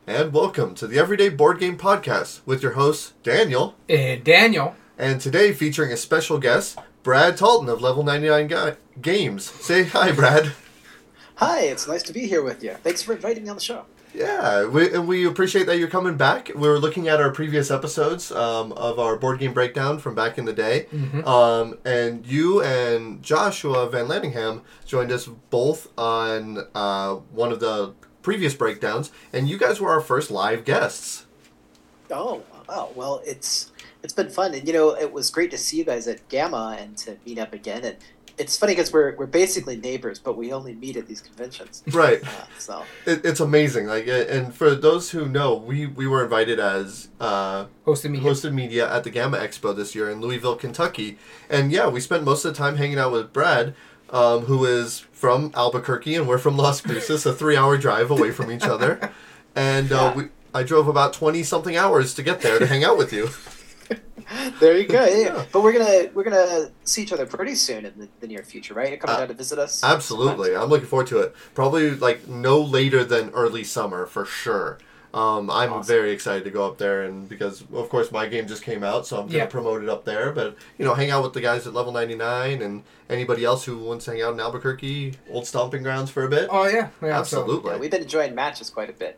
and welcome to the Everyday Board Game Podcast with your hosts, Daniel. And Daniel. And today featuring a special guest, Brad Talton of Level 99 Games. Say hi, Brad. Hi, it's nice to be here with you. Thanks for inviting me on the show. Yeah, we appreciate that you're coming back. We were looking at our previous episodes of our board game breakdown from back in the day. Mm-hmm. And you and Joshua Van Lanningham joined us both on one of the previous breakdowns, and you guys were our first live guests. Oh, wow. Well, it's been fun. And, it was great to see you guys at Gamma and to meet up again. And it's funny because we're basically neighbors, but we only meet at these conventions. Right. So it's amazing. And for those who know, we were invited as hosted media at the Gamma Expo this year in Louisville, Kentucky. And yeah, we spent most of the time hanging out with Brad, who is from Albuquerque, and we're from Las Cruces, a 3-hour drive away from each other. And I drove about 20-something hours to get there to hang out with you. There you go. Yeah. But we're gonna see each other pretty soon in the near future, right? You're coming down to visit us. Absolutely, I'm looking forward to it. Probably no later than early summer for sure. I'm awesome. Very excited to go up there, and because of course my game just came out, so I'm gonna promote it up there. But hang out with the guys at Level 99 and anybody else who wants to hang out in Albuquerque, old stomping grounds for a bit. Oh yeah, absolutely. Yeah, we've been enjoying matches quite a bit.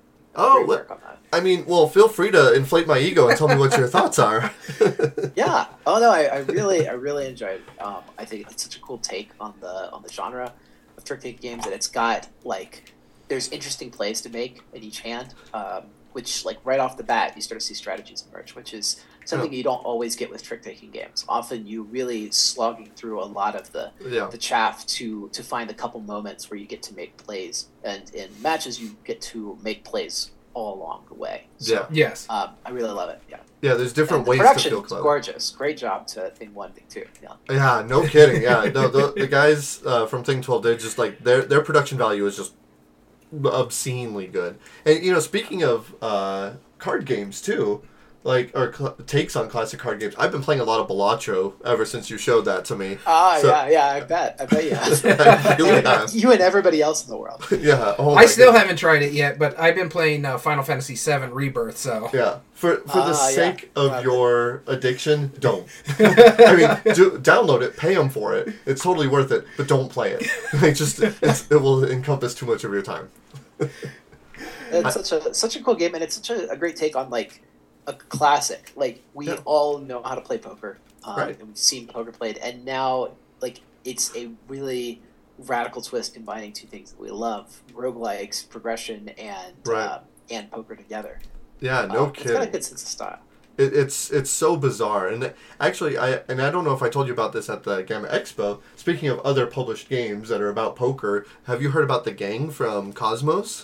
Feel free to inflate my ego and tell me what your thoughts are. Yeah. Oh no, I really enjoyed it. I think it's such a cool take on the genre of trick-taking games, and it's got there's interesting plays to make in each hand, which right off the bat you start to see strategies emerge, which is something you don't always get with trick-taking games. Often you really slogging through a lot of the chaff to find a couple moments where you get to make plays, and in matches you get to make plays all along the way. So, yes. I really love it. Yeah. Yeah, there's different ways to feel clever. Gorgeous. Great job to Thing 1, Thing 2. Yeah. Yeah, no kidding. Yeah, the guys from Thing 12, they're just their production value is just obscenely good. And speaking of card games too, takes on classic card games. I've been playing a lot of Balatro ever since you showed that to me. Yeah, I bet you have. I really have. You and everybody else in the world. Yeah. I still haven't tried it yet, but I've been playing Final Fantasy VII Rebirth, so... Yeah. For the sake of your addiction, don't. Download it, pay them for it. It's totally worth it, but don't play it. It will encompass too much of your time. It's such a cool game, and it's such a great take on, a classic. We all know how to play poker. Right. And we've seen poker played, and now, it's a really radical twist combining two things that we love: roguelikes, progression, and poker together. Yeah, no kidding. It's got a good sense of style. It's so bizarre, and actually, I don't know if I told you about this at the Gamma Expo. Speaking of other published games that are about poker, have you heard about The Gang from Cosmos?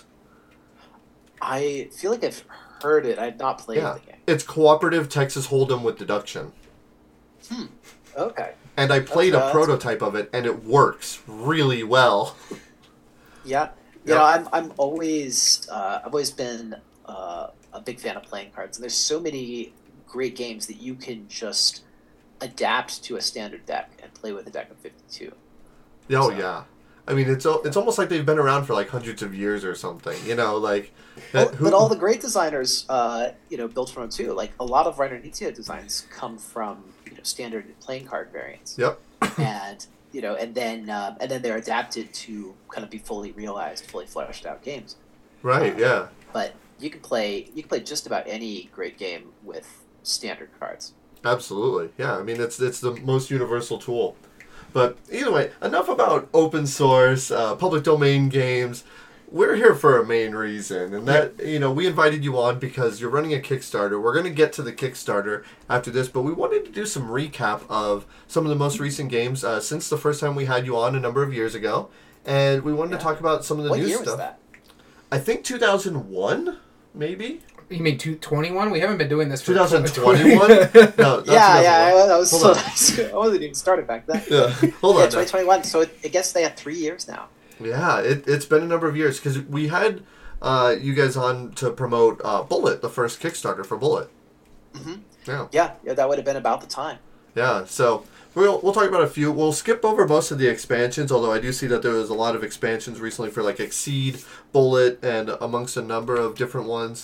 I feel like I've heard it. I've not played the game. It's cooperative Texas Hold'em with deduction. Okay. And I played a prototype of it, and it works really well. Yeah. I'm always I've always been a big fan of playing cards, and there's so many great games that you can just adapt to a standard deck and play with a deck of 52. Oh, yeah. I mean, it's almost like they've been around for hundreds of years or something, But all the great designers, built from them too. A lot of Reiner Knizia designs come from standard playing card variants. Yep. And and then they're adapted to kind of be fully realized, fully fleshed out games. Right. Yeah. But you can play just about any great game with standard cards. Absolutely. Yeah. I mean, it's the most universal tool. But either way, enough about open source, public domain games. We're here for a main reason, and that, we invited you on because you're running a Kickstarter. We're going to get to the Kickstarter after this, but we wanted to do some recap of some of the most recent games since the first time we had you on a number of years ago, and we wanted to talk about some of the new stuff. What year was that? I think 2001, maybe? You mean 2021? We haven't been doing this for 2021? No, I wasn't even started back then. Yeah, hold on. 2021. So I guess they had 3 years now. Yeah, it's been a number of years because we had you guys on to promote Bullet, the first Kickstarter for Bullet. Mm-hmm. Yeah, that would have been about the time. Yeah, so we'll talk about a few. We'll skip over most of the expansions, although I do see that there was a lot of expansions recently for Exceed, Bullet, and amongst a number of different ones.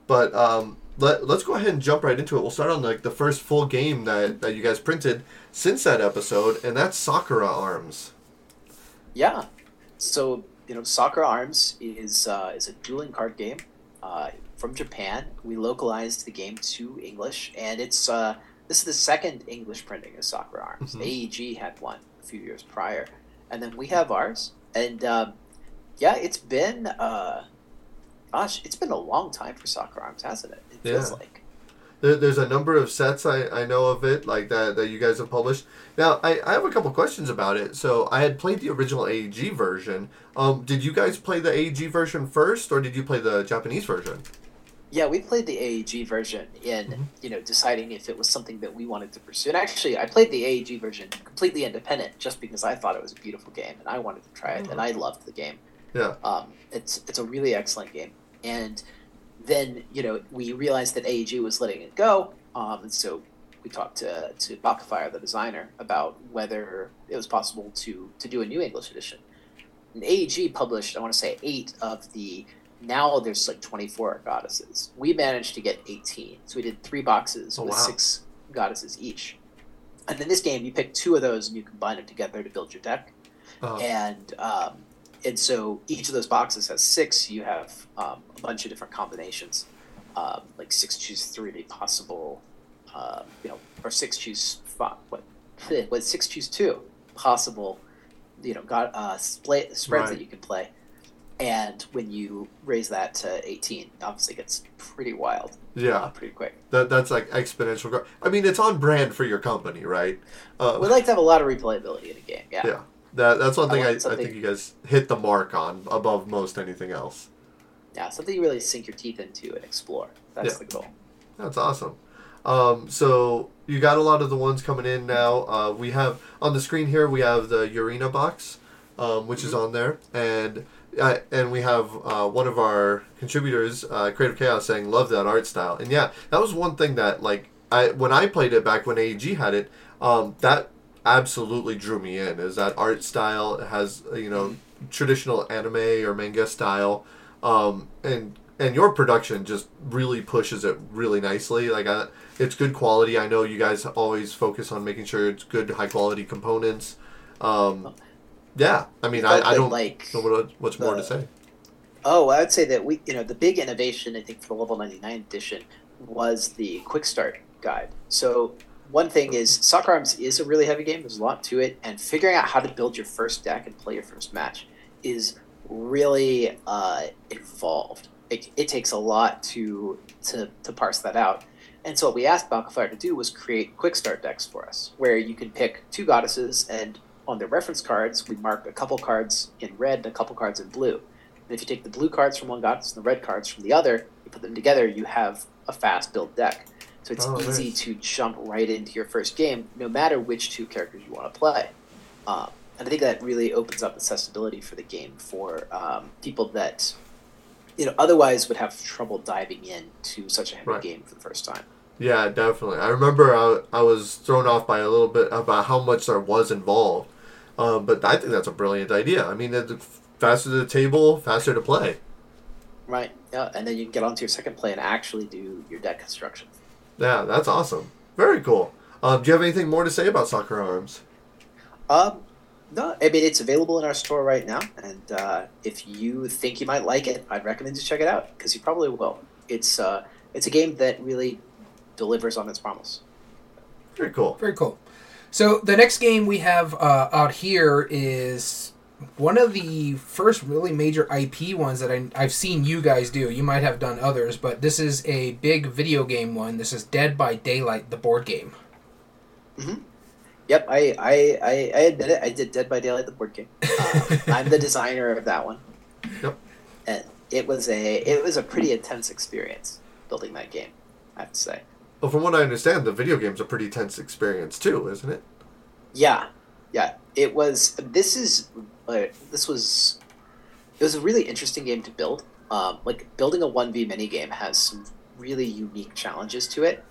But let's go ahead and jump right into it. We'll start on the first full game that you guys printed since that episode, and that's Sakura Arms. Yeah. So, Sakura Arms is a dueling card game from Japan. We localized the game to English, and it's this is the second English printing of Sakura Arms. Mm-hmm. AEG had one a few years prior, and then we have ours. And it's been it's been a long time for Sakura Arms, hasn't it? It feels like. There's a number of sets I know of it, like that you guys have published. Now, I have a couple questions about it. So, I had played the original AEG version. Did you guys play the AEG version first, or did you play the Japanese version? Yeah, we played the AEG version in, deciding if it was something that we wanted to pursue. And actually, I played the AEG version completely independent just because I thought it was a beautiful game, and I wanted to try it, and I loved the game. Yeah. It's a really excellent game. And then, we realized that AEG was letting it go, and so we talked to Bakafire, the designer, about whether it was possible to do a new English edition. And AEG published, I want to say, 8 of the... Now there's like 24 goddesses. We managed to get 18. So we did 3 boxes with 6 goddesses each. And in this game, you pick 2 of those and you combine them together to build your deck. And so each of those boxes has 6. You have a bunch of different combinations, like 6 choose 3 possible, or 6 choose 5. What 6 choose 2 possible, spreads that you can play. And when you raise that to 18, obviously it gets pretty wild. Yeah. Pretty quick. That's like exponential growth. I mean, it's on brand for your company, right? We like to have a lot of replayability in a game, yeah. Yeah. That's one thing I think you guys hit the mark on above most anything else. Yeah, something you really sink your teeth into and explore. That's the goal. That's awesome. So you got a lot of the ones coming in now. We have, on the screen here, we have the Urena box, which is on there. And we have one of our contributors, Creative Chaos, saying, love that art style. And yeah, that was one thing that, when I played it back when AEG had it, that absolutely drew me in, is that art style. It has, traditional anime or manga style. And your production just really pushes it really nicely. It's good quality. I know you guys always focus on making sure it's good, high-quality components. Yeah, I mean, I don't know what's more to say. Oh, I would say that the big innovation, I think, for the Level 99 edition was the Quick Start guide. So one thing is, Sakura Arms is a really heavy game. There's a lot to it, and figuring out how to build your first deck and play your first match is really involved. It takes a lot to parse that out. And so what we asked Bakafire to do was create Quick Start decks for us, where you can pick 2 goddesses, and on the reference cards, we mark a couple cards in red and a couple cards in blue. And if you take the blue cards from one goddess and the red cards from the other, you put them together, you have a fast build deck. So it's easy to jump right into your first game, no matter which 2 characters you want to play. And I think that really opens up accessibility for the game for people that otherwise would have trouble diving into such a heavy game for the first time. Yeah, definitely. I remember I was thrown off by a little bit about how much there was involved. But I think that's a brilliant idea. I mean, faster to the table, faster to play. Right, yeah. And then you can get onto your second play and actually do your deck construction. Yeah, that's awesome. Very cool. Do you have anything more to say about Sakura Arms? No, I mean, it's available in our store right now. And if you think you might like it, I'd recommend you check it out, because you probably will. It's a game that really delivers on its promise. Very cool. Very cool. So the next game we have out here is one of the first really major IP ones that I've seen you guys do. You might have done others, but this is a big video game one. This is Dead by Daylight, the board game. Mm-hmm. Yep, I admit it. I did Dead by Daylight, the board game. I'm the designer of that one. Yep. And it was a pretty intense experience building that game, I have to say. Well, from what I understand, the video game's a pretty tense experience too, isn't it? Yeah. It was. It was a really interesting game to build. Building a 1v minigame has some really unique challenges to it,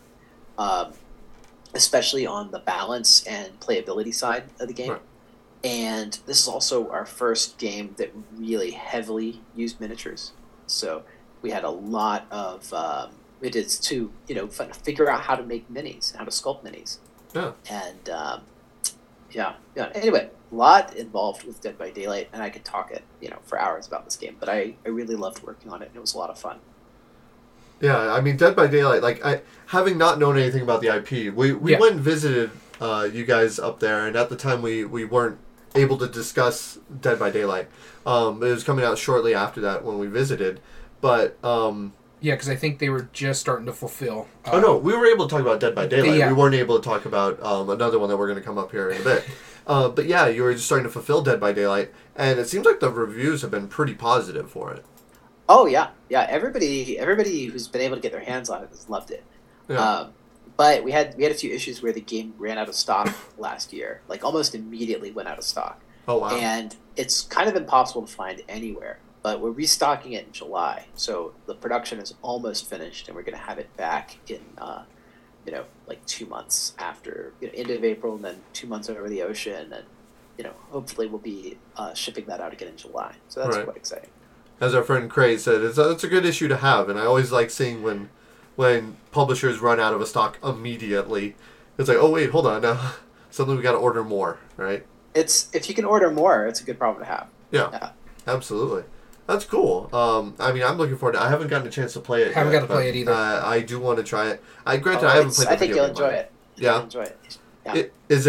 especially on the balance and playability side of the game. Right. And this is also our first game that really heavily used miniatures. So we had a lot of we did to figure out how to make minis and how to sculpt minis. Yeah. And yeah. Anyway, a lot involved with Dead by Daylight, and I could talk for hours about this game. But I really loved working on it, and it was a lot of fun. Yeah, I mean, Dead by Daylight, like, having not known anything about the IP, we went and visited you guys up there, and at the time we weren't able to discuss Dead by Daylight. It was coming out shortly after that when we visited, but... yeah, because I think they were just starting to fulfill... oh, no, we were able to talk about Dead by Daylight. Yeah. We weren't able to talk about another one that we're going to come up here in a bit. But yeah, you were just starting to fulfill Dead by Daylight, and it seems like the reviews have been pretty positive for it. Oh yeah. Everybody who's been able to get their hands on it has loved it. Yeah. But we had a few issues where the game ran out of stock last year, like almost immediately went out of stock. Oh wow. And it's kind of impossible to find anywhere. But we're restocking it in July, so the production is almost finished, and we're going to have it back in like 2 months after end of April, and then 2 months over the ocean, and hopefully we'll be shipping that out again in July. So that's Right. quite exciting. As our friend Craig said, it's a good issue to have, and I always like seeing when publishers run out of a stock immediately. It's like, oh wait, hold on, now something we got to order more, right? It's if you can order more, it's a good problem to have. Yeah. Absolutely. That's cool. I mean, I'm looking forward to it. I haven't gotten a chance to play it Haven't yet, got to play it either. I do want to try it. Granted, I haven't played the I think video you'll game enjoy yet. it. Yeah? You'll enjoy it. Yeah.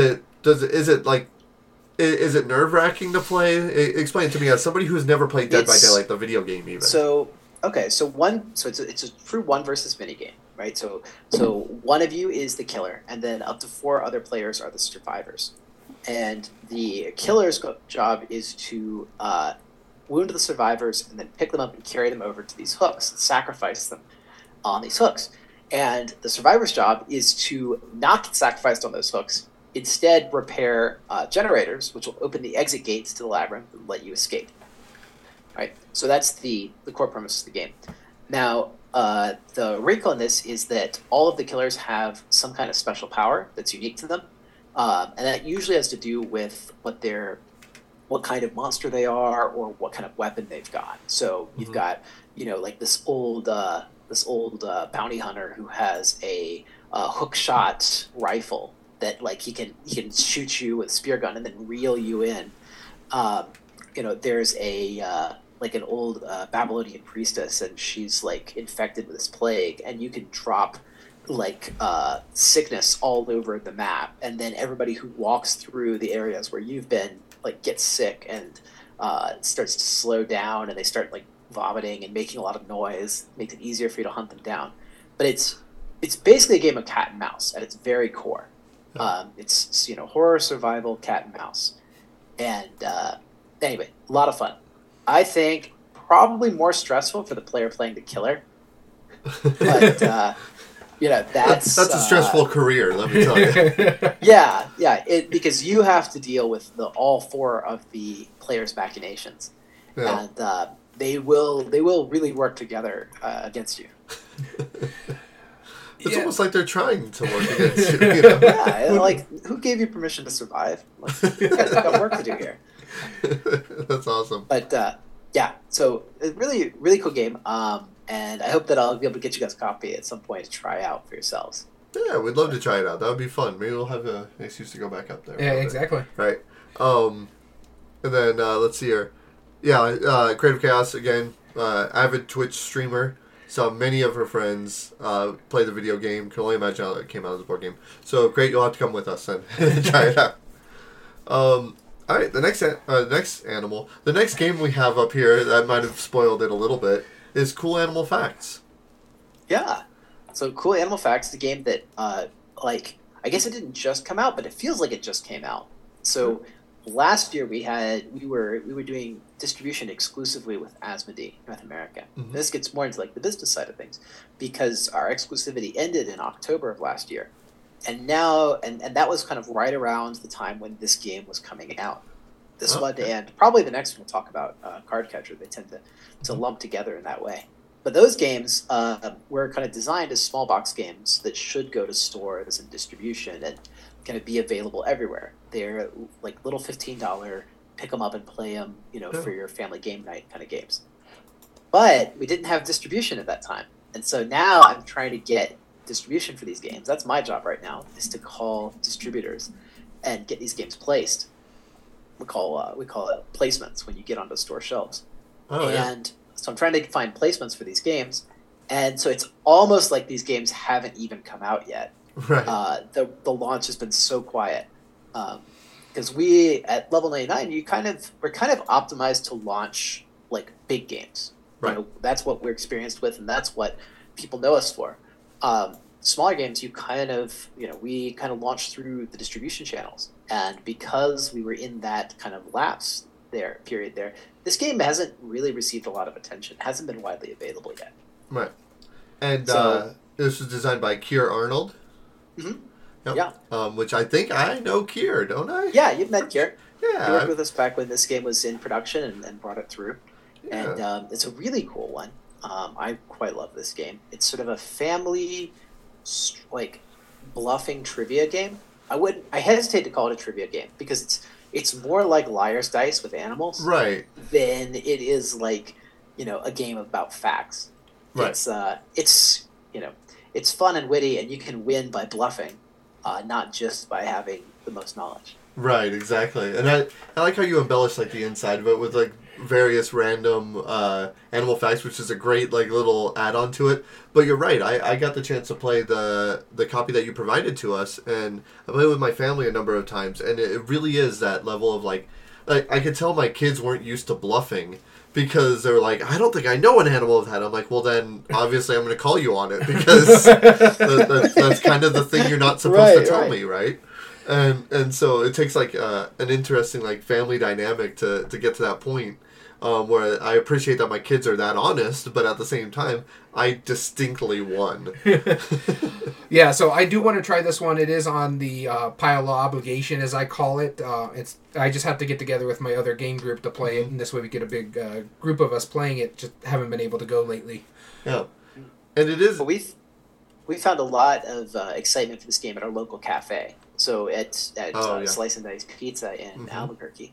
Is it nerve-wracking to play? Explain it to me as somebody who's never played Dead by Daylight, the video game even. So it's a true one versus mini game, right? So one of you is the killer, and then up to 4 other players are the survivors. And the killer's job is to wound the survivors and then pick them up and carry them over to these hooks and sacrifice them on these hooks. And the survivor's job is to not get sacrificed on those hooks, instead repair generators, which will open the exit gates to the labyrinth and let you escape. Right? So that's the core premise of the game. Now, the wrinkle in this is that all of the killers have some kind of special power that's unique to them. And that usually has to do with what kind of monster they are or what kind of weapon they've got. So you've got, like this old bounty hunter who has a hook shot rifle that like he can shoot you with a spear gun and then reel you in. There's an old Babylonian priestess, and she's like infected with this plague, and you can drop sickness all over the map, and then everybody who walks through the areas where you've been gets sick and starts to slow down, and they start vomiting and making a lot of noise. Makes it easier for you to hunt them down. But it's basically a game of cat and mouse at its very core. It's horror survival cat and mouse, and anyway, a lot of fun. I think probably more stressful for the player playing the killer, but that's a stressful career, let me tell you. Yeah, because you have to deal with all 4 of the players' machinations, and they will really work together against you. It's almost like they're trying to work against you. Yeah, who gave you permission to survive? You guys got work to do here. That's awesome. But so a really, really cool game. And I hope that I'll be able to get you guys a copy at some point to try out for yourselves. Yeah, we'd love to try it out. That would be fun. Maybe we'll have an excuse to go back up there. Yeah, exactly. Right. And then let's see here. Yeah, Creative Chaos, again, avid Twitch streamer. Saw many of her friends play the video game. Can only imagine how it came out as a board game. So great, you'll have to come with us and try it out. All right, the next game we have up here that might have spoiled it a little bit is Cool Animal Facts. Yeah. So Cool Animal Facts is a game that, I guess it didn't just come out, but it feels like it just came out. So last year we were doing distribution exclusively with Asmodee North America. Mm-hmm. This gets more into the business side of things because our exclusivity ended in October of last year. And now, and that was kind of right around the time when this game was coming out. This one and probably the next one we'll talk about, Card Catcher. They tend to lump together in that way. But those games were kind of designed as small box games that should go to stores and distribution and kind of be available everywhere. They're like little $15, pick them up and play them, for your family game night kind of games. but we didn't have distribution at that time. And so now I'm trying to get distribution for these games. That's my job right now, is to call distributors and get these games placed. We call it placements when you get onto store shelves. Oh, and so I'm trying to find placements for these games. And so it's almost like these games haven't even come out yet. Right. The launch has been so quiet. Because we at Level 99, we're kind of optimized to launch like big games. Right. You know, that's what we're experienced with, and that's what people know us for. Smaller games, we kind of launched through the distribution channels, and because we were in that kind of lapse period there, this game hasn't really received a lot of attention. It hasn't been widely available yet. Right. And So- this was designed by Keir Arnold. Mhm. Yep. Yeah. Which I think I know Keir, don't I? Yeah, you've met Kier. Yeah. He worked with us back when this game was in production and brought it through. Yeah. And it's a really cool one. I quite love this game. It's sort of a family, like, bluffing trivia game. I hesitate to call it a trivia game because it's more like Liar's Dice with animals Right. than it is like, a game about facts. Right. It's fun and witty, and you can win by bluffing, not just by having the most knowledge. Right, exactly. And I like how you embellish like the inside of it with like various random animal facts, which is a great like little add-on to it. But you're right, I got the chance to play the copy that you provided to us, and I played with my family a number of times, and it really is that level of like I could tell my kids weren't used to bluffing because they were like, I don't think I know an animal of that. I'm like, well then obviously I'm going to call you on it because that's kind of the thing you're not supposed to tell me, right? And so it takes like an interesting like family dynamic to get to that point where I appreciate that my kids are that honest, but at the same time I distinctly won. Yeah, so I do want to try this one. It is on the pile of obligation, as I call it. I just have to get together with my other game group to play it, and this way we get a big group of us playing it. Just haven't been able to go lately. Yeah, and it is. But we found a lot of excitement for this game at our local cafe. So at Slice and Dice Pizza in Albuquerque,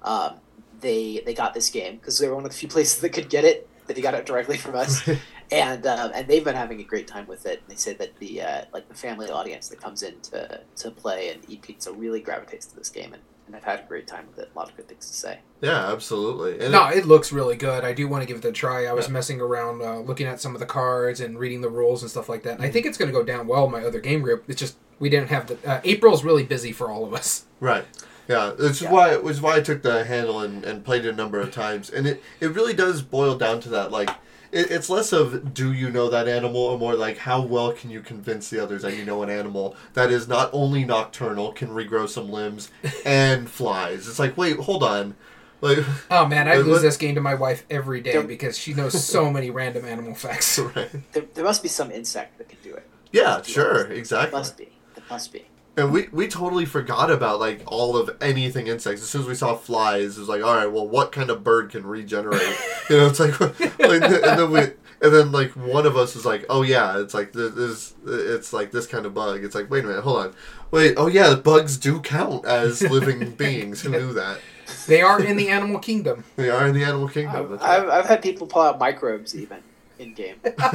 they got this game because they were one of the few places that could get it. That he got it directly from us, and they've been having a great time with it. They say that the family audience that comes in to play and eat pizza really gravitates to this game, and I've had a great time with it. A lot of good things to say. Yeah, absolutely. And it looks really good. I do want to give it a try. I was messing around, looking at some of the cards and reading the rules and stuff like that. And I think it's going to go down well in my other game group. It's just we didn't have the April's really busy for all of us. Right. Yeah, why I took the handle and played it a number of times, and it really does boil down to that. Like, it's less of do you know that animal, or more like how well can you convince the others that you know an animal that is not only nocturnal, can regrow some limbs, and flies. It's like, wait, hold on. Like, oh man, I lose this game to my wife every day because she knows so many random animal facts. Right. There must be some insect that can do it. Yeah, sure, exactly. There must be. And we totally forgot about like all of anything insects. As soon as we saw flies, it was like, all right, well, what kind of bird can regenerate? It's like, and then like one of us was like, oh yeah, it's like it's like this kind of bug. It's like, wait a minute, hold on, wait, oh yeah, bugs do count as living beings. Who knew that? They are in the animal kingdom. They are in the animal kingdom. I've had people pull out microbes even in game.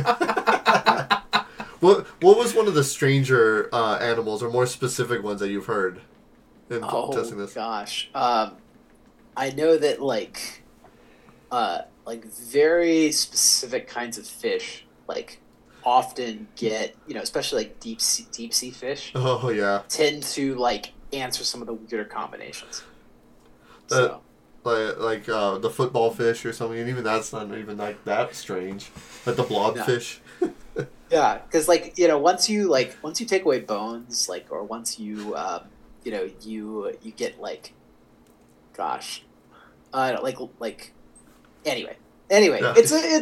What was one of the stranger animals or more specific ones that you've heard in testing this? Oh gosh, I know that like very specific kinds of fish often get especially like deep sea fish. Oh yeah, tend to like answer some of the weirder combinations. Like the football fish or something, and even that's not even like that strange. Like the blobfish. Yeah, because once you take away bones, or once you you get anyway Yeah.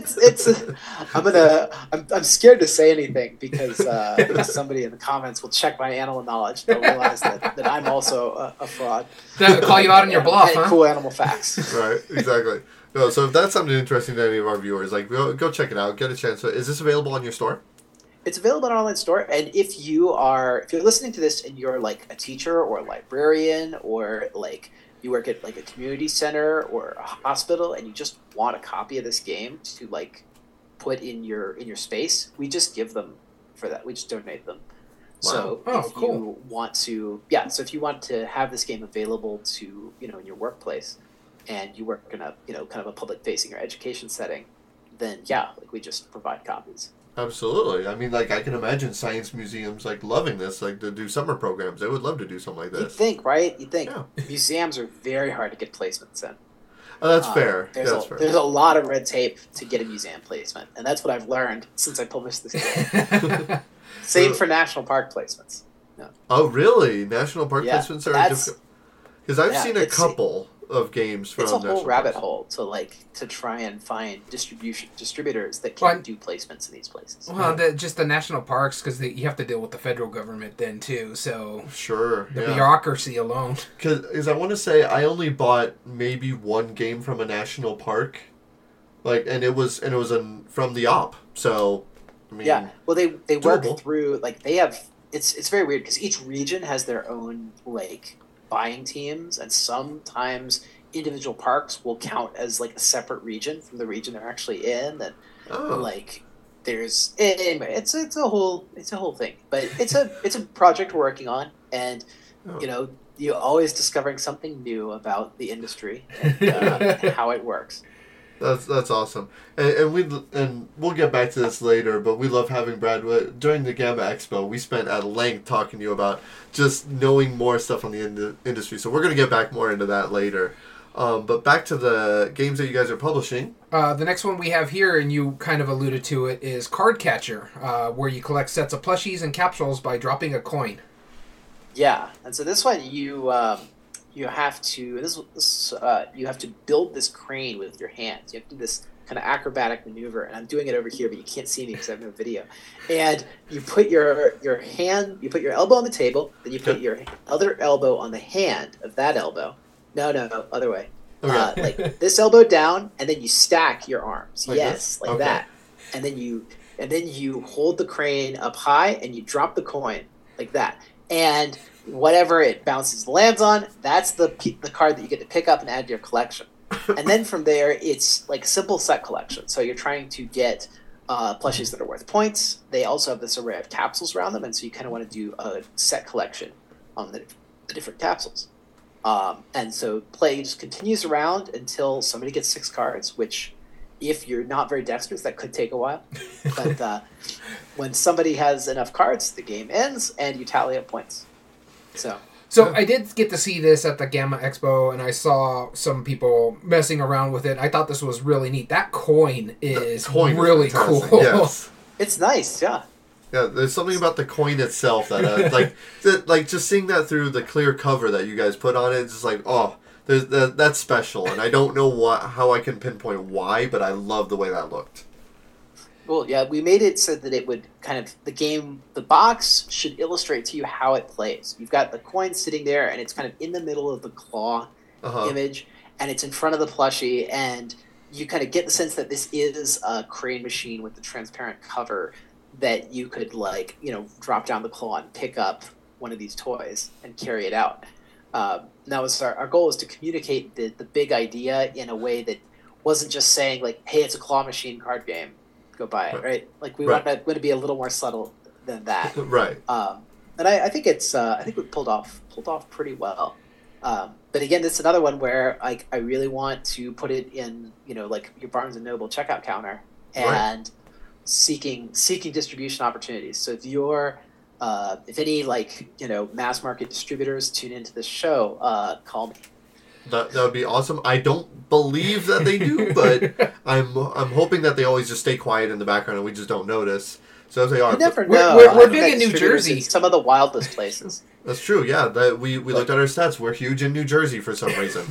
I'm scared to say anything because somebody in the comments will check my animal knowledge. They'll realize that I'm also a fraud. They'll call you out on your bluff, huh? Cool animal facts. Right, exactly. No, so if that's something interesting to any of our viewers, go check it out, get a chance. Is this available on your store? It's available in our online store, and if you're listening to this and you're like a teacher or a librarian or you work at like a community center or a hospital, and you just want a copy of this game to like put in your space, we just give them for that. We just donate them. Wow. So if cool. you want to, so if you want to have this game available to, in your workplace, and you work in a, kind of a public facing or education setting, then like we just provide copies. Absolutely. I mean, like, I can imagine science museums, like, loving this, like, to do summer programs. They would love to do something like this. You'd think, right? You'd think. Yeah. Museums are very hard to get placements in. Oh, that's fair. There's a lot of red tape to get a museum placement, and that's what I've learned since I published this game. Same for national park placements. No. Oh, really? National park placements are difficult? Because I've seen a couple of games from It's a whole rabbit parks. hole to try and find distributors that can do placements in these places. Well, just the national parks, because you have to deal with the federal government then too. So Sure. the bureaucracy alone. Because I want to say I only bought maybe one game from a national park, and it was from the op. So, I mean, well, they work doable. through they have it's very weird because each region has their own buying teams, and sometimes individual parks will count as a separate region from the region they're actually in, and there's anyway it's a whole thing, but it's a project we're working on, and you're always discovering something new about the industry and how it works. That's awesome, and we'll get back to this later. But we love having Brad. During the Gamma Expo, we spent at length talking to you about just knowing more stuff on the industry. So we're going to get back more into that later. But back to the games that you guys are publishing. The next one we have here, and you kind of alluded to it, is Card Catcher, where you collect sets of plushies and capsules by dropping a coin. Yeah, and so this one you have to you have to build this crane with your hands. You have to do this kind of acrobatic maneuver, and I'm doing it over here, but you can't see me because I have no video. And you put your elbow on the table, then you put your other elbow on the hand of that elbow. No, other way. Okay. This elbow down, and then you stack your arms. Like this? Like that. And then you hold the crane up high, and you drop the coin like that. And whatever it lands on, that's the card that you get to pick up and add to your collection. And then from there, it's a simple set collection. So you're trying to get plushies that are worth points. They also have this array of capsules around them, and so you kind of want to do a set collection on the different capsules. And so play just continues around until somebody gets 6 cards, which, if you're not very dexterous, that could take a while. But when somebody has enough cards, the game ends, and you tally up points. So I did get to see this at the Gamma Expo, and I saw some people messing around with it. I thought this was really neat. That coin is really cool. Yes. It's nice, yeah. Yeah, there's something about the coin itself that, just seeing that through the clear cover that you guys put on it, it's just that's special, and I don't know how I can pinpoint why, but I love the way that looked. Well, yeah, we made it so that it would the box should illustrate to you how it plays. You've got the coin sitting there, and it's kind of in the middle of the claw image, and it's in front of the plushie, and you kind of get the sense that this is a crane machine with the transparent cover that you could, drop down the claw and pick up one of these toys and carry it out. Now, our goal was to communicate the big idea in a way that wasn't just saying, hey, it's a claw machine card game. Go buy it, right? We want to be a little more subtle than that, right? And I think I think we pulled off pretty well. But again, this is another one where I really want to put it in your Barnes and Noble checkout counter and seeking distribution opportunities. So if you're if any mass market distributors tune into this show, call me. That would be awesome. I don't believe that they do, but I'm hoping that they always just stay quiet in the background and we just don't notice. So if they are, you never know. We're big in New Jersey. Some of the wildest places. That's true. Yeah, we looked at our stats. We're huge in New Jersey for some reason.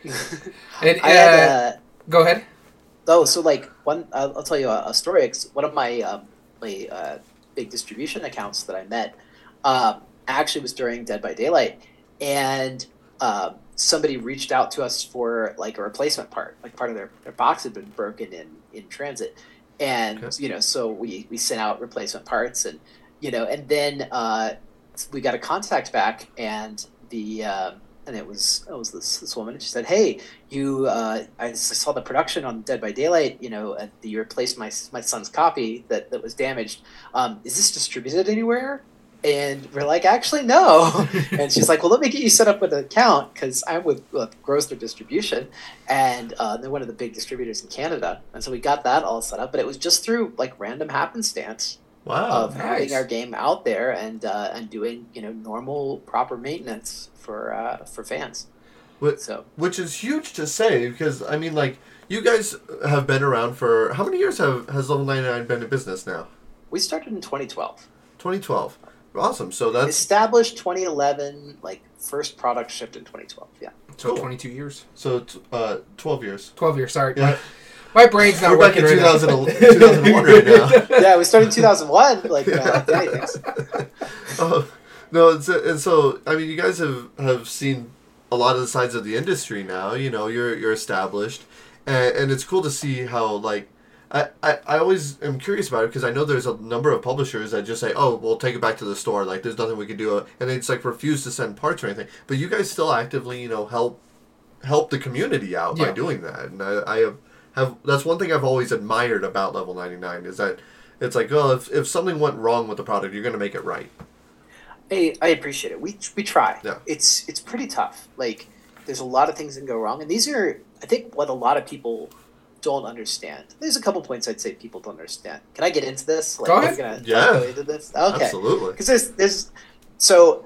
And, go ahead. Oh, so I'll tell you a story. One of my big distribution accounts that I met actually was during Dead by Daylight, and somebody reached out to us for a replacement part. Part of their box had been broken in transit, and so we sent out replacement parts, and and then we got a contact back, and the and it was this woman, and she said, "Hey, you, I saw the production on Dead by Daylight. You replaced my son's copy that was damaged. Is this distributed anywhere?" And we're like, "Actually, no." And she's like, "Well, let me get you set up with an account because I'm with Grosvenor Distribution, and they're one of the big distributors in Canada." And so we got that all set up, but it was just through like random happenstance. Wow, Of having our game out there and doing normal proper maintenance for fans. Which is huge to say, because I mean, like, you guys have been around for how many years has Level 99 been in business now? We started in 2012. 2012. Awesome. So that's established 2011. Like first product shipped in 2012. Yeah. So 22 years. So 12 years. 12 years. Sorry. Yeah. My brain's not working right now. 2001 right now. Yeah, we started in 2001. Like anything. Oh, no, and so I mean, you guys have seen a lot of the sides of the industry now. You're established, and it's cool to see how like I always am curious about it, because I know there's a number of publishers that just say, "Oh, we'll take it back to the store. Like, there's nothing we can do," and they just like refuse to send parts or anything. But you guys still actively help the community out by doing that, and I have that's one thing I've always admired about Level 99 is that it's like, oh, if something went wrong with the product, you're going to make it right. I appreciate it. We try. Yeah. It's pretty tough. Like there's a lot of things that go wrong, and these are, I think, what a lot of people don't understand. There's a couple points I'd say people don't understand. Can I get into this? Like, go ahead. Go into this? Okay. Absolutely. Because there's so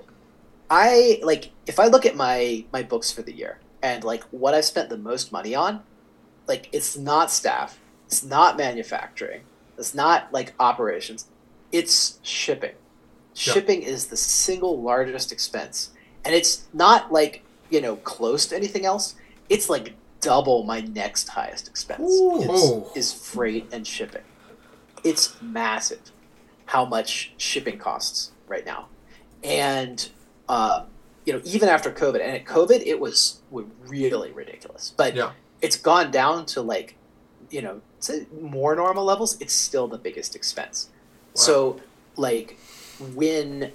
I like if I look at my books for the year and like what I've spent the most money on, like it's not staff, it's not manufacturing, it's not like operations, it's shipping. Shipping is the single largest expense, and it's not like close to anything else. It's like double my next highest expense is freight and shipping. It's massive how much shipping costs right now, and even after COVID, and at COVID it was really ridiculous, but it's gone down to like to more normal levels. It's still the biggest expense. Wow. So like when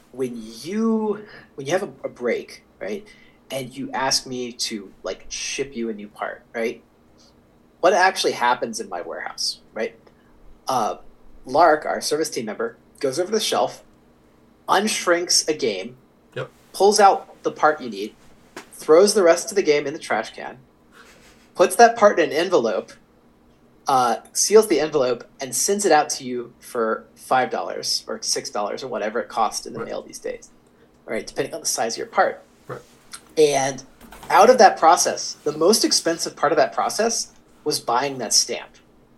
you have a break, right, and you ask me to like ship you a new part, right, what actually happens in my warehouse, right? Lark, our service team member, goes over the shelf, unshrinks a game, pulls out the part you need, throws the rest of the game in the trash can, puts that part in an envelope, seals the envelope, and sends it out to you for $5 or $6 or whatever it costs in the mail these days, right? Depending on the size of your part. Right. And out of that process, the most expensive part of that process was buying that stamp.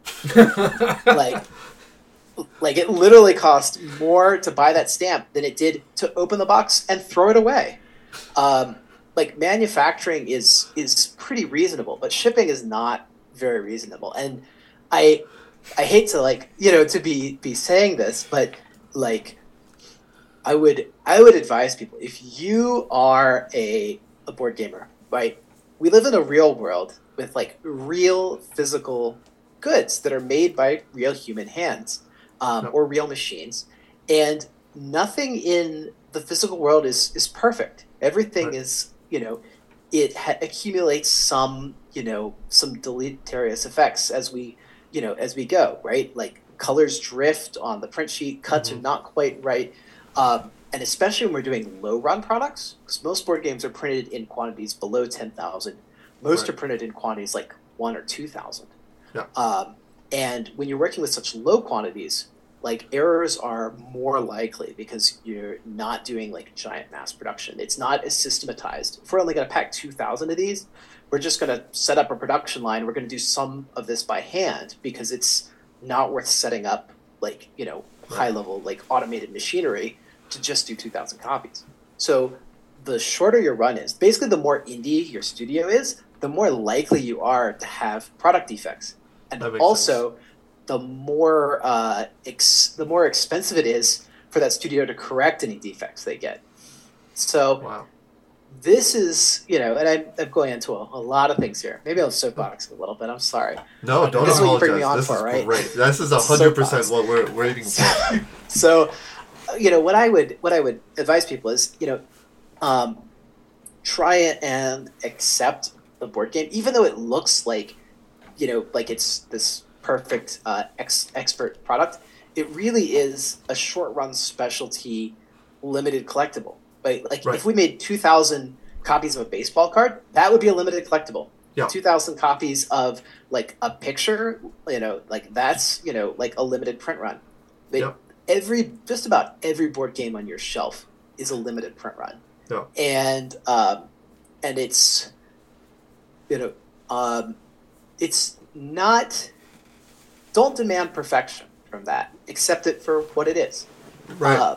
like it literally cost more to buy that stamp than it did to open the box and throw it away. Like manufacturing is pretty reasonable, but shipping is not very reasonable. And I hate to to be saying this, but like I would advise people, if you are a board gamer, right? We live in a real world with like real physical goods that are made by real human hands or real machines, and nothing in the physical world is perfect. Everything is it accumulates some deleterious effects as we go, right? Like colors drift on the print sheet, cuts are not quite right. And especially when we're doing low run products, because most board games are printed in quantities below 10,000. Most are printed in quantities like 1 or 2,000. Yeah. And when you're working with such low quantities, like errors are more likely because you're not doing like giant mass production. It's not as systematized. If we're only going to pack 2,000 of these, we're just going to set up a production line. We're going to do some of this by hand because it's not worth setting up like, high level, like automated machinery to just do 2,000 copies. So the shorter your run is, basically the more indie your studio is, the more likely you are to have product defects. And also, sense. The more expensive it is for that studio to correct any defects they get. So this is, and I'm going into a lot of things here. Maybe I'll soapbox a little bit. I'm sorry. No, don't apologize. This is what you bring me on this for, is right? Great. This is 100% what we're waiting for. So, what I would advise people is, try and accept the board game, even though it looks like, like it's this perfect expert product. It really is a short run specialty limited collectible. Right? Like if we made 2,000 copies of a baseball card, that would be a limited collectible. Yeah. 2,000 copies of like a picture, like that's, like a limited print run. But just about every board game on your shelf is a limited print run. Yeah. And it's, it's not, don't demand perfection from that. Accept it for what it is. Right.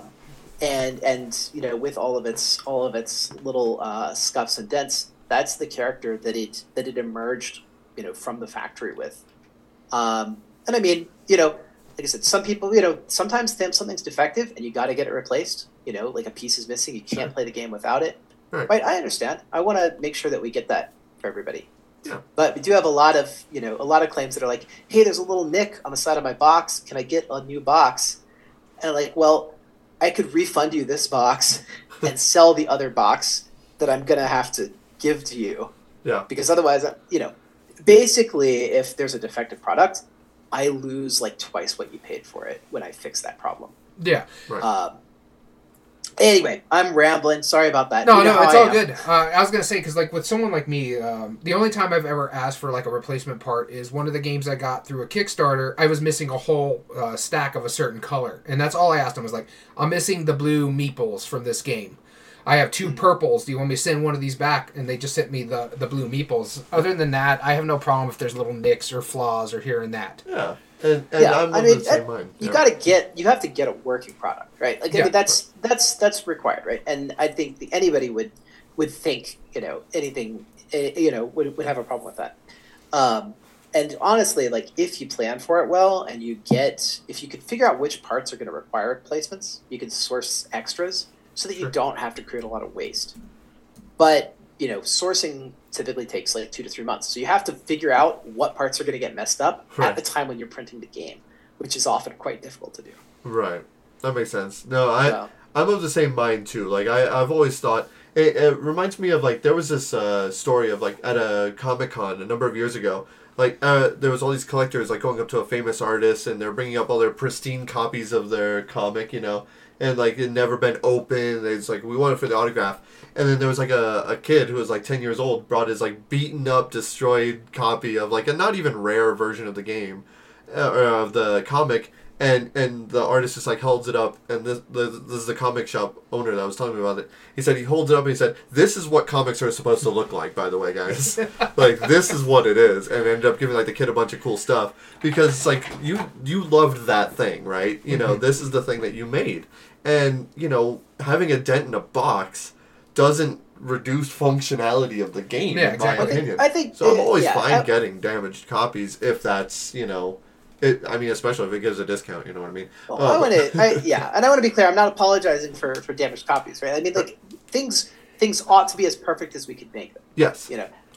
And with all of its little scuffs and dents, that's the character that it emerged, from the factory with. And I mean, like I said, some people, sometimes something's defective and you got to get it replaced. Like a piece is missing, you can't play the game without it. Right? I understand. I want to make sure that we get that for everybody. Yeah. But we do have a lot of claims that are like, hey, there's a little nick on the side of my box. Can I get a new box? And like, well, I could refund you this box and sell the other box that I'm going to have to give to you. Yeah. Because otherwise, basically, if there's a defective product, I lose like twice what you paid for it when I fix that problem. Yeah. Right. Anyway, I'm rambling. Sorry about that. No, it's all good. I was going to say, because like with someone like me, the only time I've ever asked for like a replacement part is one of the games I got through a Kickstarter. I was missing a whole stack of a certain color. And that's all I asked them was like, I'm missing the blue meeples from this game. I have 2 purples. Do you want me to send one of these back? And they just sent me the blue meeples. Other than that, I have no problem if there's little nicks or flaws or here and that. Yeah. And I'm of the same mind. You have to get a working product, right? Like I mean, that's required, right? And I think anybody would think, anything, would have a problem with that. And honestly, like if you plan for it well and if you could figure out which parts are going to require replacements, you can source extras so that you don't have to create a lot of waste. But, sourcing typically takes like 2 to 3 months. So you have to figure out what parts are going to get messed up at the time when you're printing the game, which is often quite difficult to do. Right. That makes sense. No, I'm of the same mind too. Like I've always thought, it reminds me of like, there was this story of like at a Comic-Con a number of years ago, like there was all these collectors like going up to a famous artist and they're bringing up all their pristine copies of their comic, and like it never been opened. It's like, we want it for the autograph. And then there was like a kid who was like 10 years old, brought his like beaten up, destroyed copy of like a not even rare version of the game, or of the comic, and the artist just like holds it up, and this is the comic shop owner that was telling me about it. He said he holds it up and he said, "This is what comics are supposed to look like, by the way, guys. Like this is what it is," and ended up giving like the kid a bunch of cool stuff because it's like you loved that thing, right? This is the thing that you made, and having a dent in a box doesn't reduce functionality of the game, in my opinion. I think so. I'm always fine getting damaged copies if that's especially if it gives a discount. You know what I mean? Well, and I want to be clear. I'm not apologizing for damaged copies, right? I mean, like things ought to be as perfect as we could make them. Yes.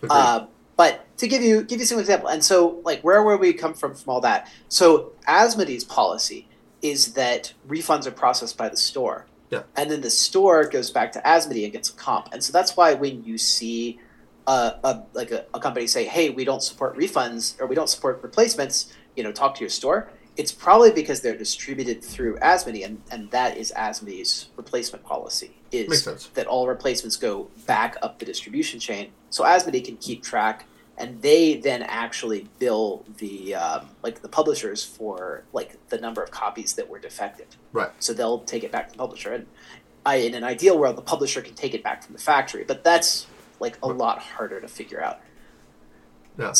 But to give you some example, and so like where we come from all that. So Asmodee's policy is that refunds are processed by the store. Yeah. And then the store goes back to Asmodee and gets a comp. And so that's why when you see a company say, hey, we don't support refunds or we don't support replacements, talk to your store, it's probably because they're distributed through Asmodee, and that is Asmodee's replacement policy, Makes sense. That all replacements go back up the distribution chain. So Asmodee can keep track, and they then actually bill the the publishers for like the number of copies that were defective. Right. So they'll take it back to the publisher, and in an ideal world, the publisher can take it back from the factory, but that's like a lot harder to figure out. Yeah.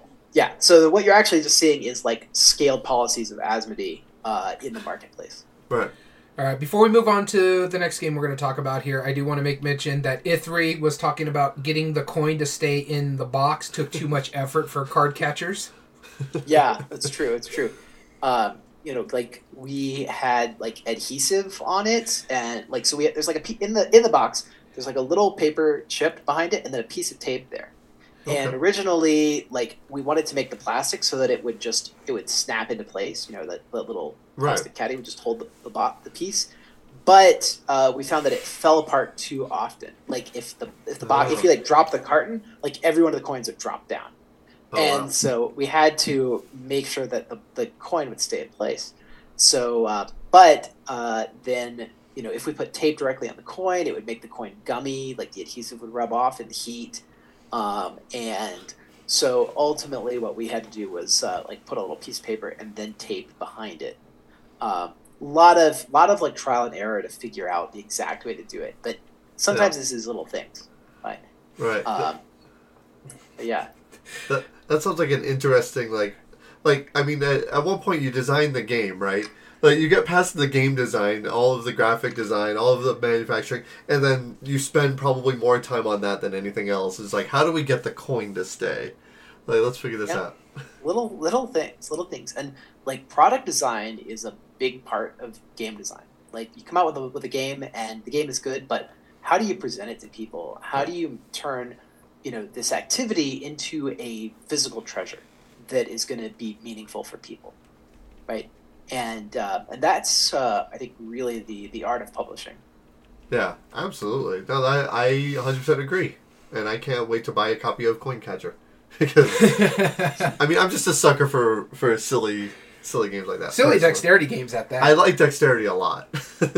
So what you're actually just seeing is like scaled policies of Asmodee in the marketplace. Right. All right, before we move on to the next game we're going to talk about here, I do want to make mention that Ithri was talking about getting the coin to stay in the box took too much effort for card catchers. Yeah, it's true. It's true. Like we had like adhesive on it, and like so there's like in the box. There's like a little paper chip behind it, and then a piece of tape there. Okay. And originally, like we wanted to make the plastic so that it would snap into place. That little plastic caddy would just hold the piece. but we found that it fell apart too often. Like if the box, if you like drop the carton, like every one of the coins would drop down. And so we had to make sure that the coin would stay in place. So, then, if we put tape directly on the coin, it would make the coin gummy, like the adhesive would rub off in the heat. And so ultimately what we had to do was put a little piece of paper and then tape behind it. Lot of like trial and error to figure out the exact way to do it. But sometimes this is little things. Right. Yeah. That sounds like an interesting, at one point you designed the game, right? Like, you get past the game design, all of the graphic design, all of the manufacturing, and then you spend probably more time on that than anything else. It's like, how do we get the coin to stay? Like, let's figure this out. Little things. And, product design is a big part of game design. Like, you come out with a game, and the game is good, but how do you present it to people? How do you turn this activity into a physical treasure that is going to be meaningful for people, right? And that's I think really the art of publishing. Yeah, absolutely. No, I 100% agree, and I can't wait to buy a copy of Coin Catcher because I'm just a sucker for silly games like that. Silly dexterity games at that. I like dexterity a lot.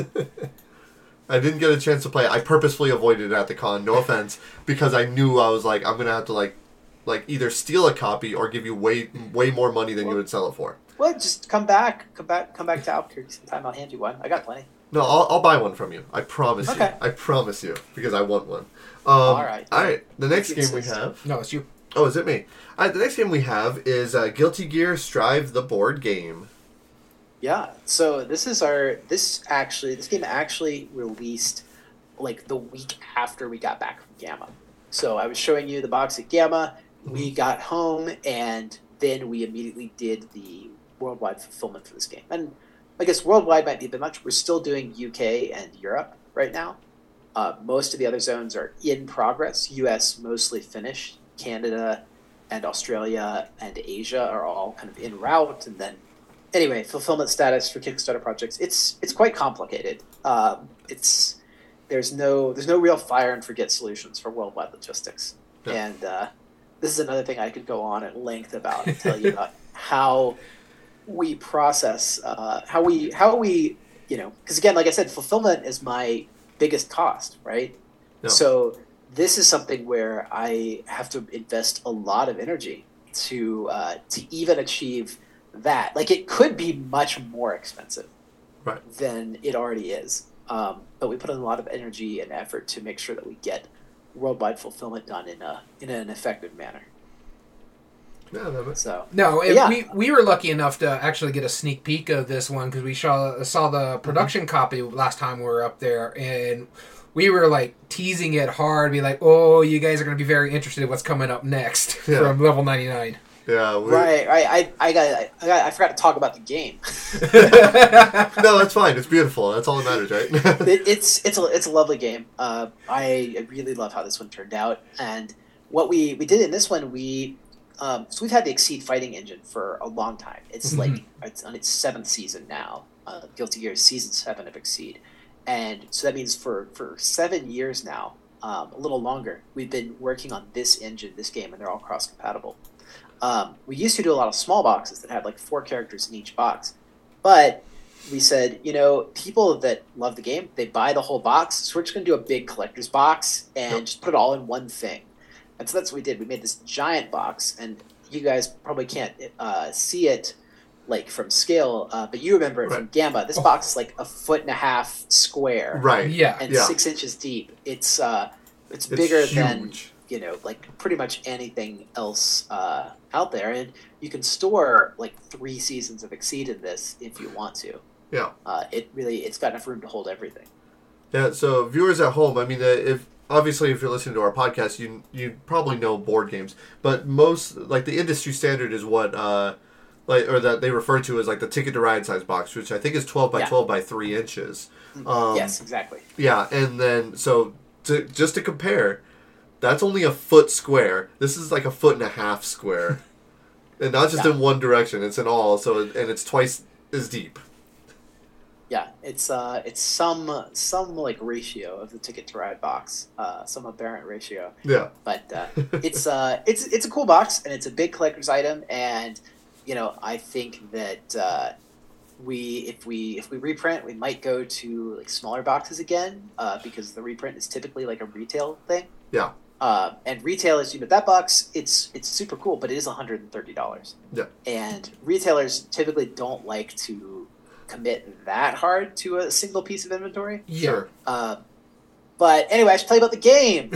I didn't get a chance to play it. I purposefully avoided it at the con, no offense, because I knew I was like, I'm going to have to either steal a copy or give you way more money than you would sell it for. Well, just come back to Albuquerque sometime. I'll hand you one. I got plenty. No, I'll buy one from you. I promise you. I promise you, because I want one. All right. The next game we have... No, it's you. Oh, is it me? All right, the next game we have is Guilty Gear Strive the board game. Yeah, so this game actually released the week after we got back from Gamma. So I was showing you the box at Gamma. We got home, and then we immediately did the worldwide fulfillment for this game. And I guess worldwide might be a bit much. We're still doing UK and Europe right now. Most of the other zones are in progress. US mostly finished. Canada and Australia and Asia are all kind of en route, and then anyway, fulfillment status for Kickstarter projects, it's quite complicated. There's no real fire and forget solutions for worldwide logistics. Yeah. And this is another thing I could go on at length about and tell you about how we process, how we because again, like I said, fulfillment is my biggest cost, right? Yeah. So this is something where I have to invest a lot of energy to even achieve that. It could be much more expensive than it already is. But we put in a lot of energy and effort to make sure that we get worldwide fulfillment done in an effective manner. We were lucky enough to actually get a sneak peek of this one because we saw the production copy last time we were up there, and we were teasing it hard, be like, "Oh, you guys are going to be very interested in what's coming up next from Level 99." Yeah, right. I forgot to talk about the game. No, that's fine. It's beautiful. That's all that matters, right? It's a lovely game. I really love how this one turned out, and what we did in this one, so we've had the Exceed fighting engine for a long time. It's it's on its 7th season now. Guilty Gear is season 7 of Exceed, and so that means for 7 years now, a little longer, we've been working on this engine, this game, and they're all cross compatible. We used to do a lot of small boxes that had 4 characters in each box, but we said, people that love the game, they buy the whole box, so we're just going to do a big collector's box and just put it all in one thing. And so that's what we did. We made this giant box, and you guys probably can't see it from scale, but you remember it from Gamma. This box is 1.5 feet square, right? Yeah, and 6 inches deep. It's bigger than pretty much anything else out there, and you can store 3 seasons of Exceed in this if you want to. Yeah. It's got enough room to hold everything. Yeah. So viewers at home, if you're listening to our podcast, you probably know board games, but most the industry standard is what or that they refer to as the Ticket to Ride size box, which I think is 12 by 12 by 3 inches. Yes, exactly. Yeah, and then just to compare, that's only a foot square. This is 1.5 feet square, and not just in one direction; it's in all. And it's twice as deep. Yeah, it's some like ratio of the Ticket to Ride box, some aberrant ratio. Yeah. But it's a cool box and it's a big collector's item, and I think that if we reprint, we might go to like smaller boxes again, because the reprint is typically like a retail thing. Yeah. And retail is that box. It's super cool, but it is $130. Yeah. And retailers typically don't like to commit that hard to a single piece of inventory. Yeah. Sure. But anyway, I should tell you about the game.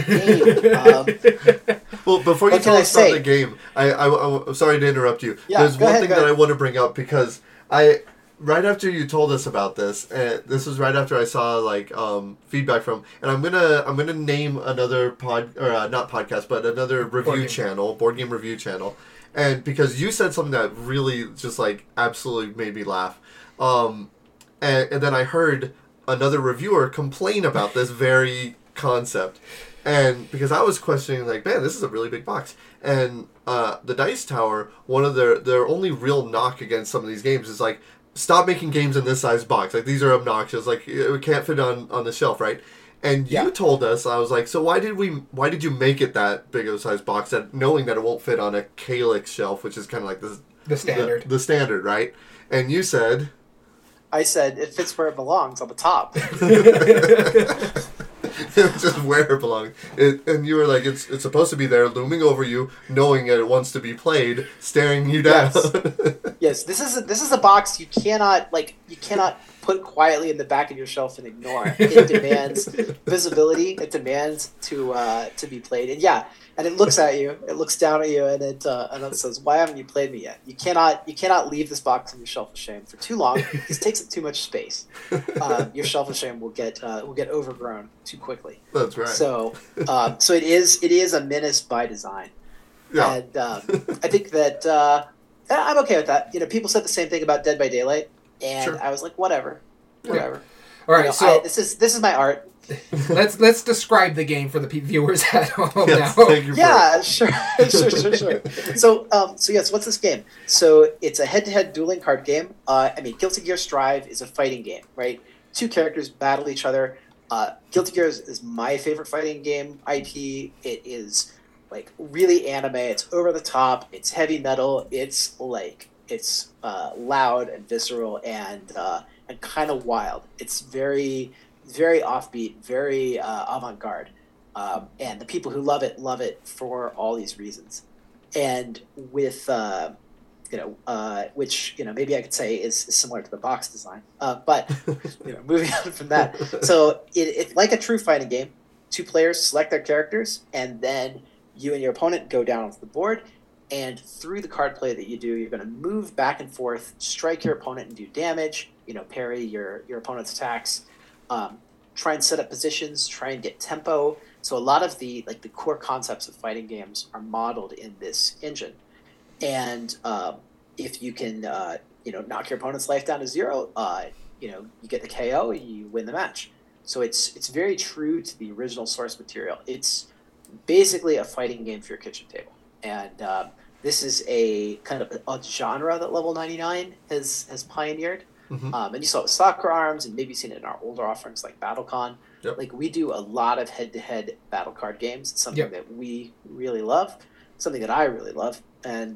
Well, before you What tell can I us about say? the game, I'm sorry to interrupt you. Yeah, There's go one ahead, thing go that I ahead. want to bring up because right after you told us about this, this was right after I saw like feedback from, and I'm gonna name another not podcast, but another review channel, board game review channel, and because you said something that really just like absolutely made me laugh, and then I heard another reviewer complain about this very concept, and because I was questioning like, man, this is a really big box, and the Dice Tower, one of their only real knock against some of these games is like, stop making games in this size box. Like, these are obnoxious. Like, it can't fit on the shelf, right? And you told us, I was like, so why did you make it that big of a size box, that knowing that it won't fit on a Calyx shelf, which is kind of like The standard. the standard, right? And you said, I said it fits where it belongs, on the top. it's just where it belongs. And you were like, it's supposed to be there, looming over you, knowing that it wants to be played, staring you down. Yes, this is a box you cannot put quietly in the back of your shelf and ignore. It demands visibility. It demands to be played. And it looks at you. It looks down at you, and it says, "Why haven't you played me yet? You cannot leave this box on your shelf of shame for too long. This takes up too much space. Your shelf of shame will get overgrown too quickly." That's right. So it is a menace by design. Yeah. And I think that I'm okay with that. People said the same thing about Dead by Daylight, and Sure. I was like, whatever. All right, so this is my art. let's describe the game for the viewers at home Yes, now. thank you for Yeah, sure. So yes, what's this game? So it's a head-to-head dueling card game. Guilty Gear Strive is a fighting game, right? Two characters battle each other. Guilty Gear is my favorite fighting game IP. It is like really anime. It's over the top. It's heavy metal. It's loud and visceral and kind of wild. It's very, very offbeat, very avant-garde, and the people who love it for all these reasons. And with which maybe I could say is similar to the box design, but moving on from that. So it's like a true fighting game. Two players select their characters, and then you and your opponent go down onto the board. And through the card play that you do, you're going to move back and forth, strike your opponent and do damage, parry your opponent's attacks, try and set up positions, try and get tempo. So a lot of the core concepts of fighting games are modeled in this engine. And if you can, knock your opponent's life down to zero, you get the KO, you win the match. So it's very true to the original source material. It's basically a fighting game for your kitchen table. And this is a kind of a genre that Level 99 has pioneered. Mm-hmm. And you saw it with Soccer Arms, and maybe seen it in our older offerings like BattleCon. Yep. Like, we do a lot of head-to-head battle card games. It's something that we really love, something that I really love. And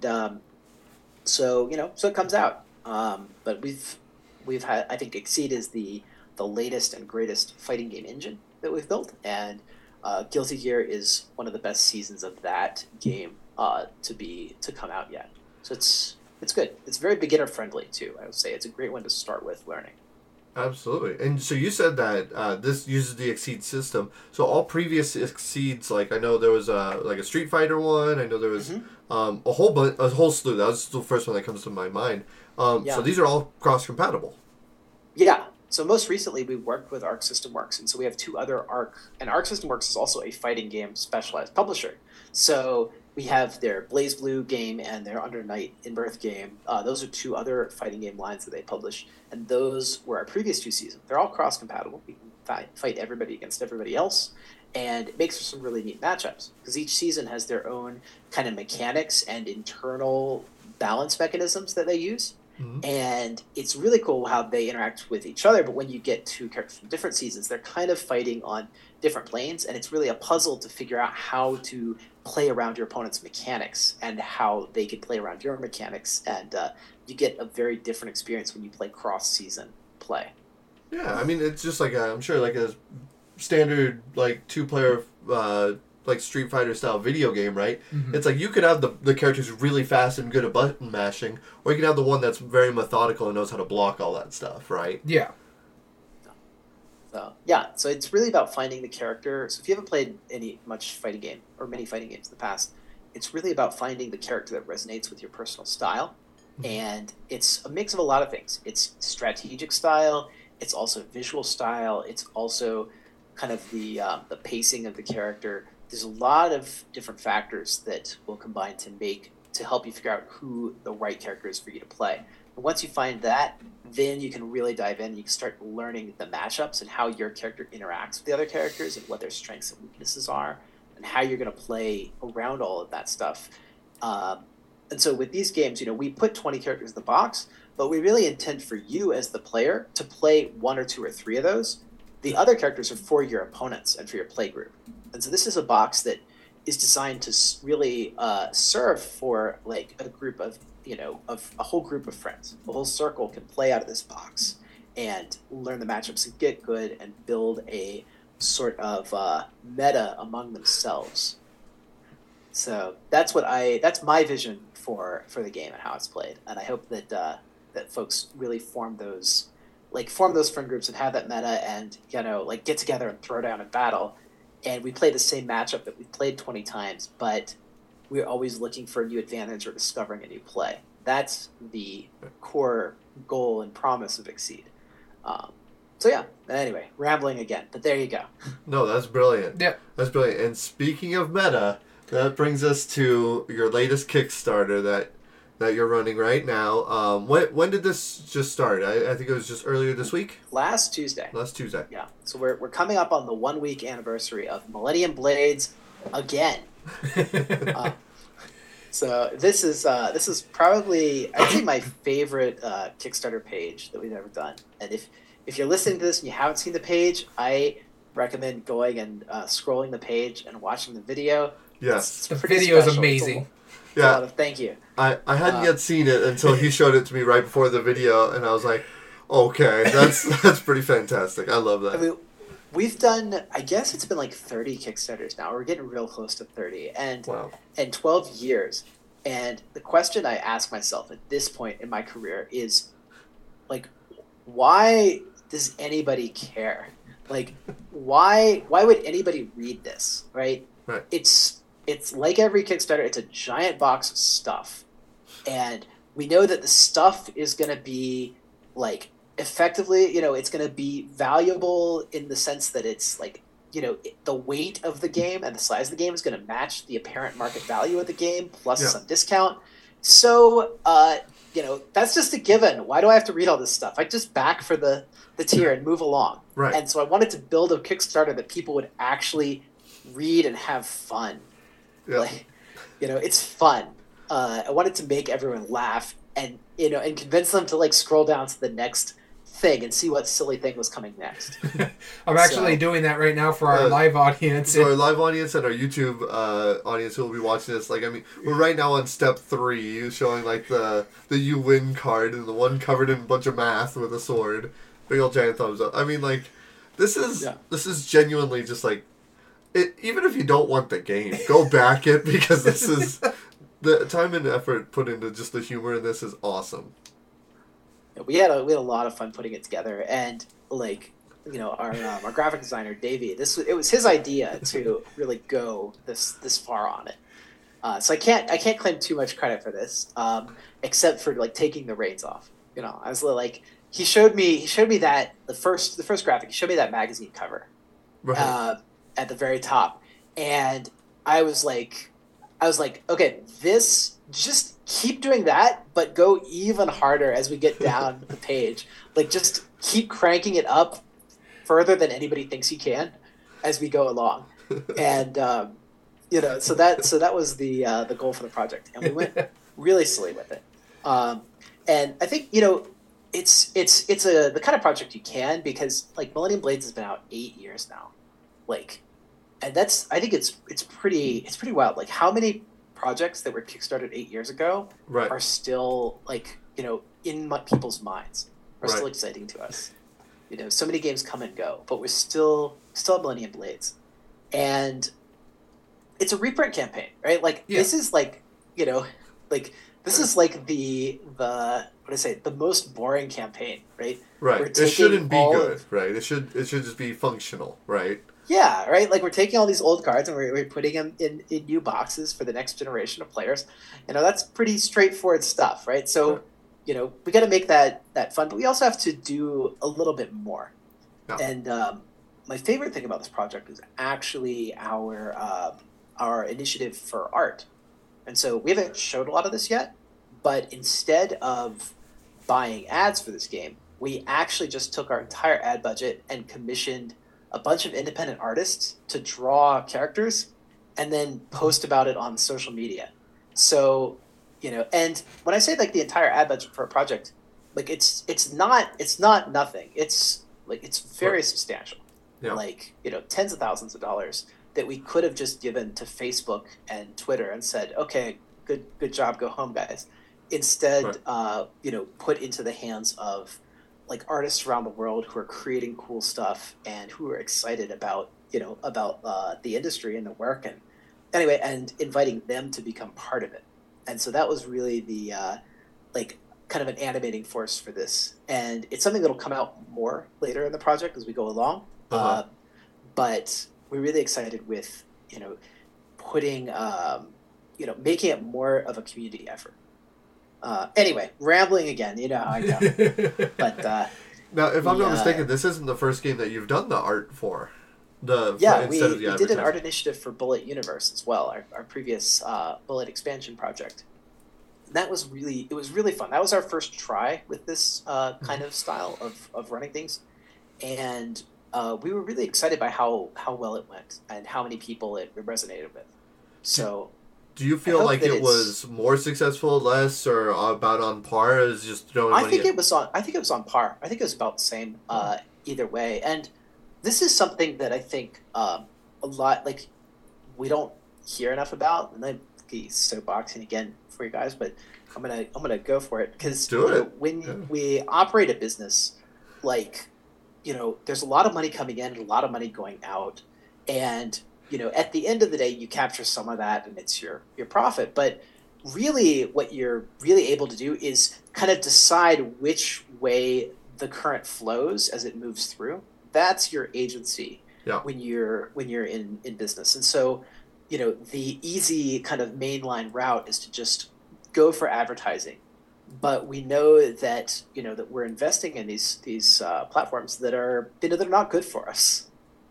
so it comes out. But we've had, I think Exceed is the latest and greatest fighting game engine that we've built, and Guilty Gear is one of the best seasons of that game to come out yet. So it's good. It's very beginner friendly too. I would say it's a great one to start with learning. Absolutely. And so you said that this uses the Exceed system. So all previous Exceeds, like I know there was a Street Fighter one. I know there was a whole slew. That was the first one that comes to my mind. So these are all cross compatible. Yeah. So most recently we worked with Arc System Works, and so we have two other and Arc System Works is also a fighting game specialized publisher. So we have their Blaze Blue game and their Under Night in Birth game. Those are two other fighting game lines that they publish, and those were our previous two seasons. They're all cross compatible. We can fight everybody against everybody else, and it makes for some really neat matchups because each season has their own kind of mechanics and internal balance mechanisms that they use. Mhm. And it's really cool how they interact with each other. But when you get two characters from different seasons, they're kind of fighting on different planes, and it's really a puzzle to figure out how to play around your opponent's mechanics and how they can play around your mechanics. And you get a very different experience when you play cross-season play. Yeah, I mean, it's just like I'm sure like a standard like 2-player like Street Fighter style video game, right? Mhm. It's like you could have the characters really fast and good at button mashing, or you can have the one that's very methodical and knows how to block all that stuff, right? Yeah. So yeah, so it's really about finding the character. So if you haven't played much fighting game or many fighting games in the past, it's really about finding the character that resonates with your personal style. And it's a mix of a lot of things. It's strategic style. It's also visual style. It's also kind of the pacing of the character. There's a lot of different factors that will combine to help you figure out who the right character is for you to play. And once you find that, then you can really dive in. You can start learning the matchups and how your character interacts with the other characters and what their strengths and weaknesses are, and how you're going to play around all of that stuff. And so with these games, we put 20 characters in the box, but we really intend for you as the player to play 1 or 2 or 3 of those. The other characters are for your opponents and for your play group. And so this is a box that is designed to really serve for like a group of a whole group of friends. The whole circle can play out of this box and learn the matchups and get good and build a sort of meta among themselves. So that's my vision for the game and how it's played. And I hope that that folks really form those friend groups and have that meta and get together and throw down in battle. And we play the same matchup that we've played 20 times, but we're always looking for a new advantage or discovering a new play. That's the core goal and promise of Exceed. So yeah, anyway, rambling again, but there you go. No, that's brilliant. Yeah. That's brilliant. And speaking of meta, that brings us to your latest Kickstarter that you're running right now. When did this just start? I think it was just earlier this week? Last Tuesday. Last Tuesday. Yeah. So we're coming up on the 1-week anniversary of Millennium Blades again. So this is probably, I'd say, my favorite Kickstarter page that we've ever done. And if you're listening to this and you haven't seen the page, I recommend going and scrolling the page and watching the video. Yes. It's The video is special. amazing. It's a lot of thank you. I hadn't yet seen it until he showed it to me right before the video, and I was like, okay, that's pretty fantastic. I love that. I mean, we've done, I guess it's been like 30 Kickstarters now. We're getting real close to 30. And Wow. 12 years. And the question I ask myself at this point in my career is, like, why does anybody care? Like, why would anybody read this, right? Right. It's like every Kickstarter, it's a giant box of stuff. And we know that the stuff is going to be, like, effectively, it's going to be valuable in the sense that it's, like, the weight of the game and the size of the game is going to match the apparent market value of the game plus some discount. So, that's just a given. Why do I have to read all this stuff? I just back for the tier and move along. Right. And so I wanted to build a Kickstarter that people would actually read and have fun. Yeah. Like, it's fun. I wanted to make everyone laugh and convince them to, like, scroll down to the next thing and see what silly thing was coming next. I'm actually doing that right now for our live audience. So our live audience and our YouTube audience who will be watching this, like, I mean, we're right now on step 3, showing, like, the you win card and the one covered in a bunch of math with a sword. Big old giant thumbs up. I mean, like, this is genuinely just, like, even if you don't want the game, go back it, because this is the time and effort put into just the humor in this is awesome. We had a lot of fun putting it together, and, like, our graphic designer Davey, it was his idea to really go this far on it. So I can't claim too much credit for this, except for, like, taking the reins off. I was like, he showed me that the first graphic. He showed me that magazine cover, Right. at the very top, and I was like, okay, this, just keep doing that, but go even harder as we get down the page. Like, just keep cranking it up further than anybody thinks you can as we go along. And so that was the goal for the project, and we went really silly with it. And I think, you know, it's the kind of project you can, because like Millennium Blades has been out 8 years now, like, and that's, I think it's pretty wild. Like how many projects that were kickstarted 8 years ago Right. are still like, you know, in people's minds, are still Right. exciting to us. You know, so many games come and go, but we're still have Millennium Blades, and it's a reprint campaign, right? Like Yeah. this is like, you know, like this is like the what do I say, the most boring campaign, right? We're Right. It taking shouldn't be all good, of- right? It should just be functional, right? Yeah, right. Like we're taking all these old cards and we're putting them in new boxes for the next generation of players. You know, that's pretty straightforward stuff, right? So, Yeah. you know, we got to make that fun, but we also have to do a little bit more. Yeah. And my favorite thing about this project is actually our initiative for art. And so we haven't showed a lot of this yet, but instead of buying ads for this game, we actually just took our entire ad budget and commissioned a bunch of independent artists to draw characters and then post about it on social media. So, you know, and when I say like the entire ad budget for a project, like it's not nothing. It's like it's very substantial. Yeah. Like, you know, tens of thousands of dollars that we could have just given to Facebook and Twitter and said, okay, good job, go home, guys. Instead, Right. you know, put into the hands of like artists around the world who are creating cool stuff and who are excited about, you know, about the industry and the work, and anyway, and inviting them to become part of it. And so that was really the like kind of an animating force for this, and it's something that'll come out more later in the project as we go along. Uh-huh. But we're really excited with, you know, putting you know, making it more of a community effort. Anyway, rambling again, you know how I go. But Now, if I'm not Yeah. mistaken, this isn't the first game that you've done the art for. yeah, we Instead of the did an advertising. art initiative for Bullet Universe as well, our previous Bullet expansion project. And that was really fun. That was our first try with this kind of style of running things, and we were really excited by how well it went and how many people it resonated with. So Do you I feel hope like that it it's- was more successful, less, or about on par as just throwing I money think in? it was on. I think it was on par. I think it was about the same either way. And this is something that I think a lot, like, we don't hear enough about. And I'm soapboxing again for you guys, but I'm gonna go for it, because Do it. when Yeah. we operate a business, like, you know, there's a lot of money coming in and a lot of money going out, and you know, at the end of the day, you capture some of that and it's your profit. But really, what you're really able to do is kind of decide which way the current flows as it moves through. That's your agency Yeah. when you're in business. And so, you know, the easy kind of mainline route is to just go for advertising. But we know that, you know, that we're investing in these platforms that are, you know, they're not good for us.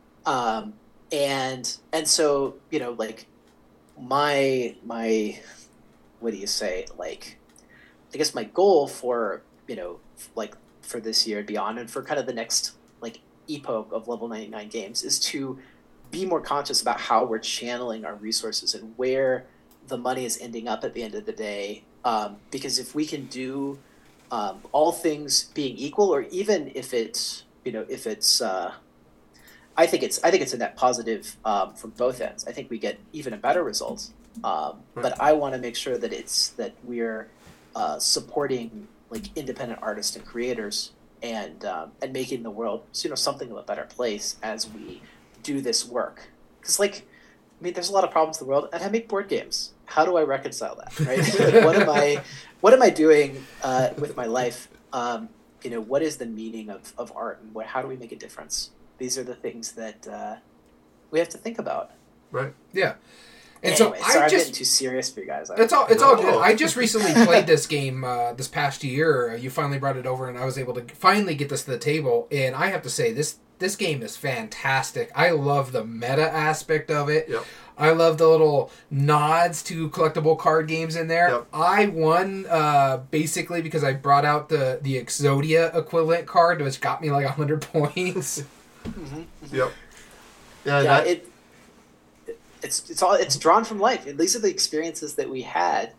And so, you know, like my what do you say, like, I guess my goal for, you know, like for this year and beyond, and for kind of the next like epoch of Level 99 games, is to be more conscious about how we're channeling our resources and where the money is ending up at the end of the day. Because if we can do all things being equal, or even if it's, you know, if it's I think it's a net positive from both ends. I think we get even a better result. But I want to make sure that we're supporting like independent artists and creators, and making the world, you know, something of a better place as we do this work. Because, like, I mean, there's a lot of problems in the world, and I make board games. How do I reconcile that? Right? Like, what am I doing with my life? You know, what is the meaning of art, and how do we make a difference? These are the things that we have to think about. Right. Yeah. And Anyway, so sorry, I'm I'm just getting too serious for you guys. it's all good. No. I just recently played this game this past year. You finally brought it over, and I was able to finally get this to the table. And I have to say, this game is fantastic. I love the meta aspect of it. Yep. I love the little nods to collectible card games in there. Yep. I won basically because I brought out the Exodia equivalent card, which got me like 100 points. Yep. Yeah. Yeah, that, it's drawn from life. And these are the experiences that we had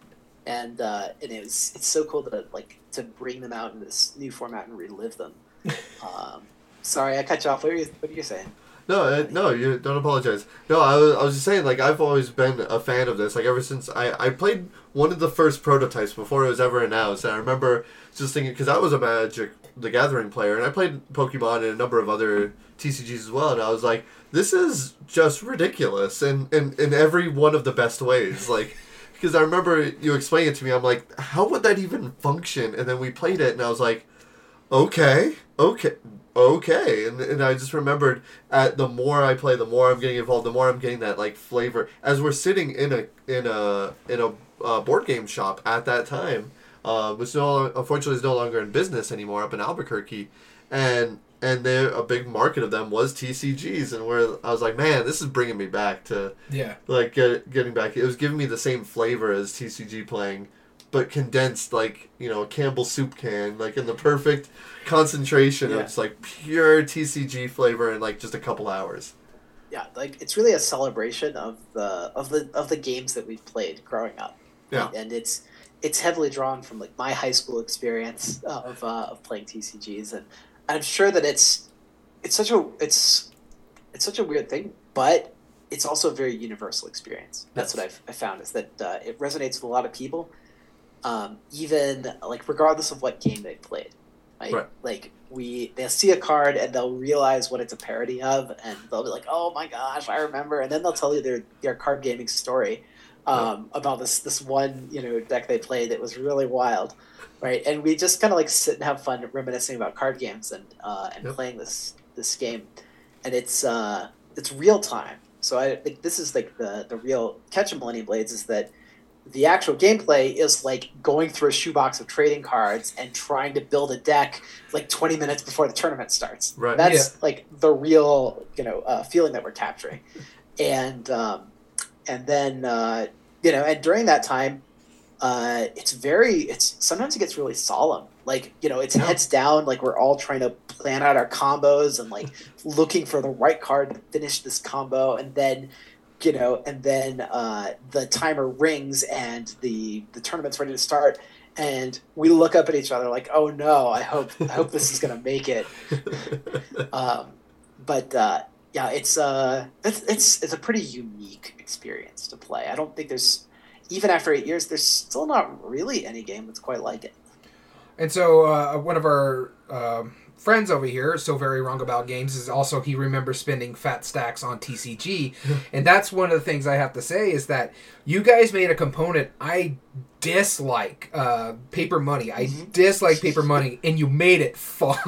it's so cool to bring them out in this new format and relive them. Sorry, I cut you off. What are you saying? No, you don't apologize. No, I was just saying, like, I've always been a fan of this. Like, ever since I played one of the first prototypes before it was ever announced. And I remember just thinking, because I was a Magic the Gathering player, and I played Pokemon and a number of other TCGs as well, and I was like, this is just ridiculous in every one of the best ways. Like, because I remember you explaining it to me, I'm like, how would that even function? And then we played it, and I was like, okay. And I just remembered the more I play, the more I'm getting involved, the more I'm getting that like flavor. As we're sitting in a board game shop at that time, which unfortunately is no longer in business anymore up in Albuquerque, and a big market of them was TCGs, and where I was like, man, this is bringing me back to like getting back. It was giving me the same flavor as TCG playing, but condensed, like, you know, a Campbell's soup can, like in the perfect concentration of just like pure TCG flavor in like just a couple hours. Yeah, like it's really a celebration of the games that we've played growing up. Yeah, and it's heavily drawn from like my high school experience of playing TCGs, and I'm sure that it's such a weird thing, but it's also a very universal experience. That's what I've found, is that it resonates with a lot of people. Even like regardless of what game they've played, right? Like they'll see a card and they'll realize what it's a parody of, and they'll be like, "Oh my gosh, I remember!" And then they'll tell you their card gaming story about this one deck they played that was really wild, right? And we just kind of like sit and have fun reminiscing about card games and playing this game, and it's real time. So I think this is like the real catch of Millennium Blades, is that the actual gameplay is like going through a shoebox of trading cards and trying to build a deck like 20 minutes before the tournament starts. Right. That's like the real, feeling that we're capturing. And then, and during that time, sometimes it gets really solemn. Like, it's heads down, like we're all trying to plan out our combos and like looking for the right card to finish this combo. And then, the timer rings and the tournament's ready to start, and we look up at each other like, oh no, I hope this is gonna make it. It's a pretty unique experience to play. I don't think even after 8 years, there's still not really any game that's quite like it. And so one of our friends over here, So Very Wrong About Games, is also, he remembers spending fat stacks on TCG. And that's one of the things I have to say, is that you guys made a component I dislike, paper money. I dislike paper money, and you made it fun.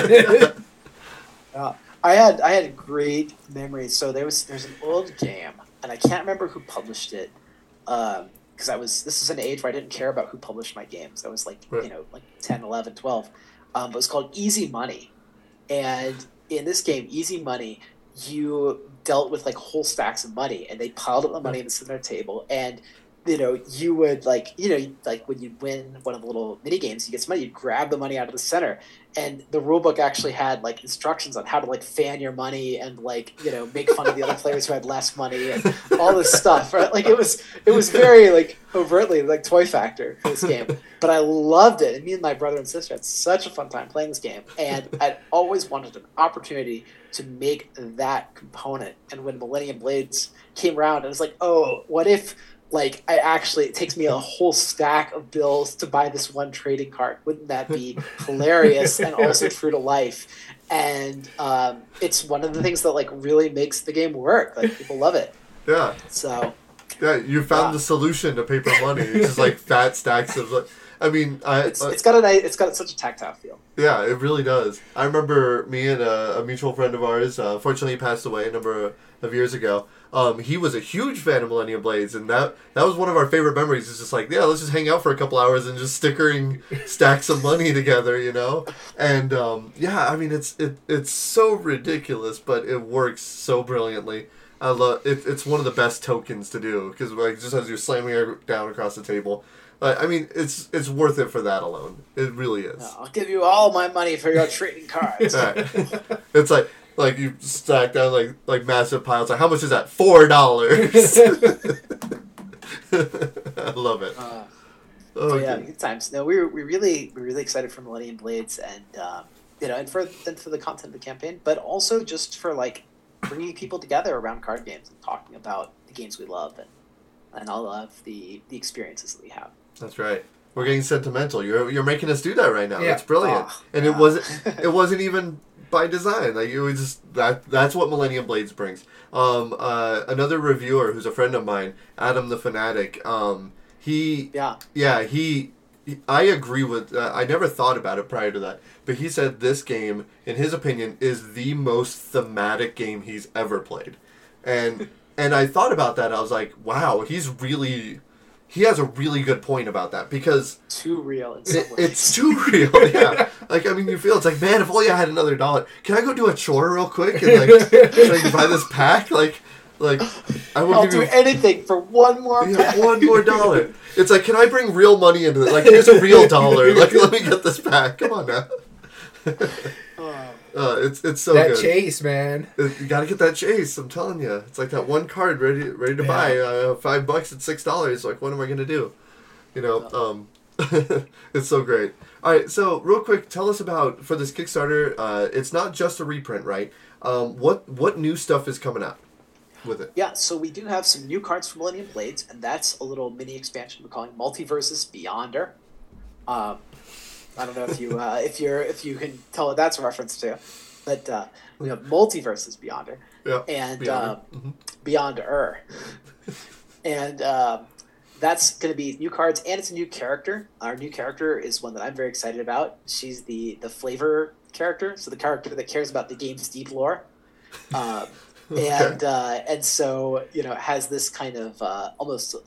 I had great memories. So there's an old game, and I can't remember who published it, because this is an age where I didn't care about who published my games. I was like 10, 11, 12. But it was called Easy Money. And in this game, Easy Money, you dealt with like whole stacks of money, and they piled up the money in the center table. And, you would like when you win one of the little mini games, you get some money, you grab the money out of the center. And the rule book actually had like instructions on how to like fan your money and like, make fun of the other players who had less money and all this stuff, right? Like it was very like overtly like Toy Factor for this game, but I loved it. And me and my brother and sister had such a fun time playing this game. And I'd always wanted an opportunity to make that component. And when Millennium Blades came around, I was like, oh, what if like it takes me a whole stack of bills to buy this one trading card? Wouldn't that be hilarious and also true to life? And it's one of the things that like really makes the game work. Like people love it. Yeah. So. Yeah, you found the solution to paper money. It's just like fat stacks of like. I mean, it's got such a tactile feel. Yeah, it really does. I remember me and a mutual friend of ours. Fortunately, he passed away a number of years ago. He was a huge fan of Millennium Blades, and that was one of our favorite memories. It's just like, yeah, let's just hang out for a couple hours and just stickering stacks of money together, And I mean, it's so ridiculous, but it works so brilliantly. I love it. It's one of the best tokens to do, because like just as you're slamming it down across the table. I mean, it's worth it for that alone. It really is. I'll give you all my money for your trading cards. Right. It's like you stack down like massive piles. Like, how much is that? $4. I love it. Oh, yeah, good. good times. No, we're really excited for Millennium Blades, and and for the content of the campaign, but also just for like bringing people together around card games and talking about the games we love and all of the experiences that we have. That's right. We're getting sentimental. You're making us do that right now. Yeah. It's brilliant. Oh, And yeah. it wasn't even by design. Like it was just that's what Millennium Blades brings. Another reviewer who's a friend of mine, Adam the Fanatic. He I agree with. I never thought about it prior to that, but he said this game, in his opinion, is the most thematic game he's ever played, and I thought about that. I was like, wow, he has a really good point about that because Too real in some ways. it's too real. Yeah, like I mean, you feel it's like, man, if only I had another $1, can I go do a chore real quick and like so I can buy this pack? Like I will I'll give do you anything for one more pack. one more $1. It's like, can I bring real money into this? Like, here's a real $1. Like, let me get this pack. Come on now. It's so That good. chase, man. You gotta get that chase. I'm telling you, it's like that one card ready to buy. $5 at $6. Like, what am I gonna do? You know, it's so great. All right, so real quick, tell us about for this Kickstarter. It's not just a reprint, right? What new stuff is coming out with it? Yeah, so we do have some new cards for Millennium Blades, and that's a little mini expansion we're calling Multiversus Beyonder. I don't know if you if you can tell what that's a reference to, but we have Multiversus Beyonder, Yeah, and Beyonder. Beyonder, and that's going to be new cards, and it's a new character. Our new character is one that I'm very excited about. She's the flavor character, so the character that cares about the game's deep lore. And so it has this kind of almost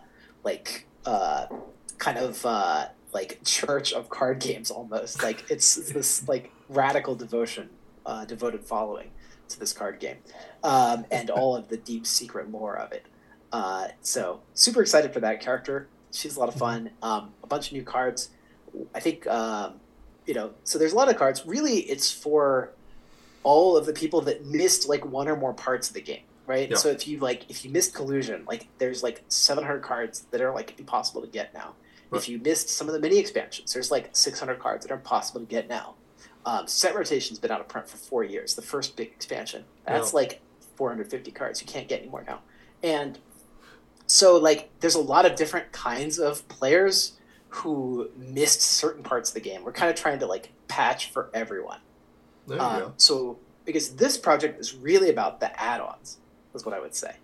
like church of card games almost, like it's this like radical devoted following to this card game, and all of the deep secret lore of it. So super excited for that character. She's a lot of fun. A bunch of new cards. I think so there's a lot of cards. Really, it's for all of the people that missed like one or more parts of the game, right? Yeah. So if you missed Collusion, like there's like 700 cards that are like impossible to get now. Right. If you missed some of the mini expansions, there's like 600 cards that are impossible to get now. Set Rotation's been out of print for 4 years. The first big expansion, that's like 450 cards. You can't get any more now. And so like there's a lot of different kinds of players who missed certain parts of the game. We're kind of trying to like patch for everyone. There you go. So, because this project is really about the add-ons, is what I would say.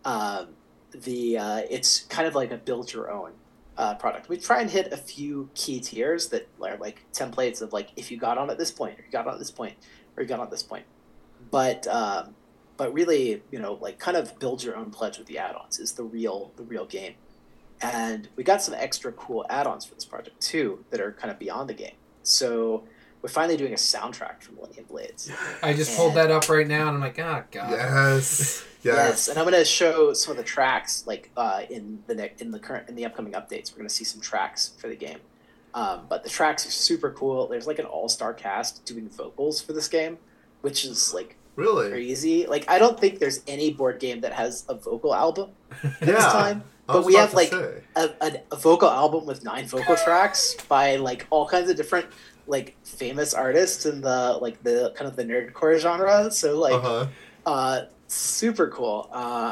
It's kind of like a build-your-own product. We try and hit a few key tiers that are like templates of like if you got on at this point, or you got on at this point, or you got on at this point. But really, like kind of build your own pledge with the add-ons is the real game. And we got some extra cool add-ons for this project too that are kind of beyond the game. So we're finally doing a soundtrack for Millennium Blades. I just pulled that up right now, and I'm like, oh god. Yes. And I'm going to show some of the tracks, like in the upcoming updates. We're going to see some tracks for the game. But the tracks are super cool. There's like an all-star cast doing vocals for this game, which is like Really? crazy. Like I don't think there's any board game that has a vocal album at this time. I But was we about have to like say. a vocal album with 9 vocal tracks by like all kinds of different like famous artists in the kind of the nerdcore genre. So like super cool.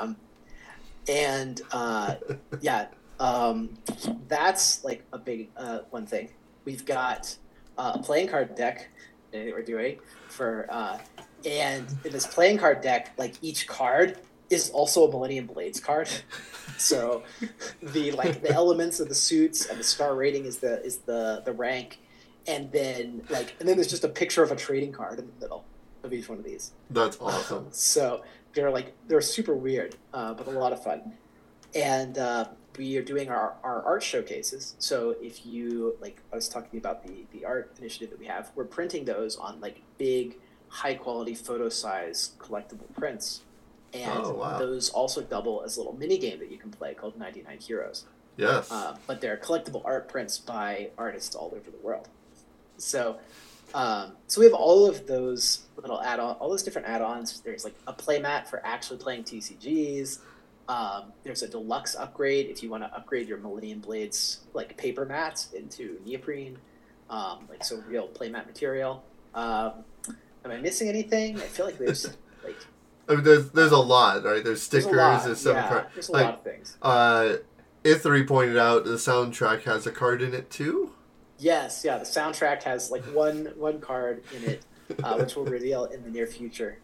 That's like a big one thing. We've got a playing card deck that we're doing for and in this playing card deck, like each card is also a Millennium Blades card. So the elements of the suits and the star rating is the rank, and then there's just a picture of a trading card in the middle of each one of these. That's awesome. So they're super weird, but a lot of fun. And we are doing our art showcases. So if you I was talking about the art initiative that we have, we're printing those on like big, high quality photo size collectible prints. And those also double as a little mini game that you can play called 99 Heroes. Yes. But they're collectible art prints by artists all over the world. So we have all of those little all those different add-ons. There's like a playmat for actually playing TCGs. There's a deluxe upgrade if you want to upgrade your Millennium Blades like paper mats into neoprene, like so real playmat material. Am I missing anything? I feel like there's like I mean, there's a lot, right? There's stickers, there's 7 there's a lot of things. Ithri pointed out the soundtrack has a card in it too. Yes, yeah, the soundtrack has like one card in it, which we'll reveal in the near future.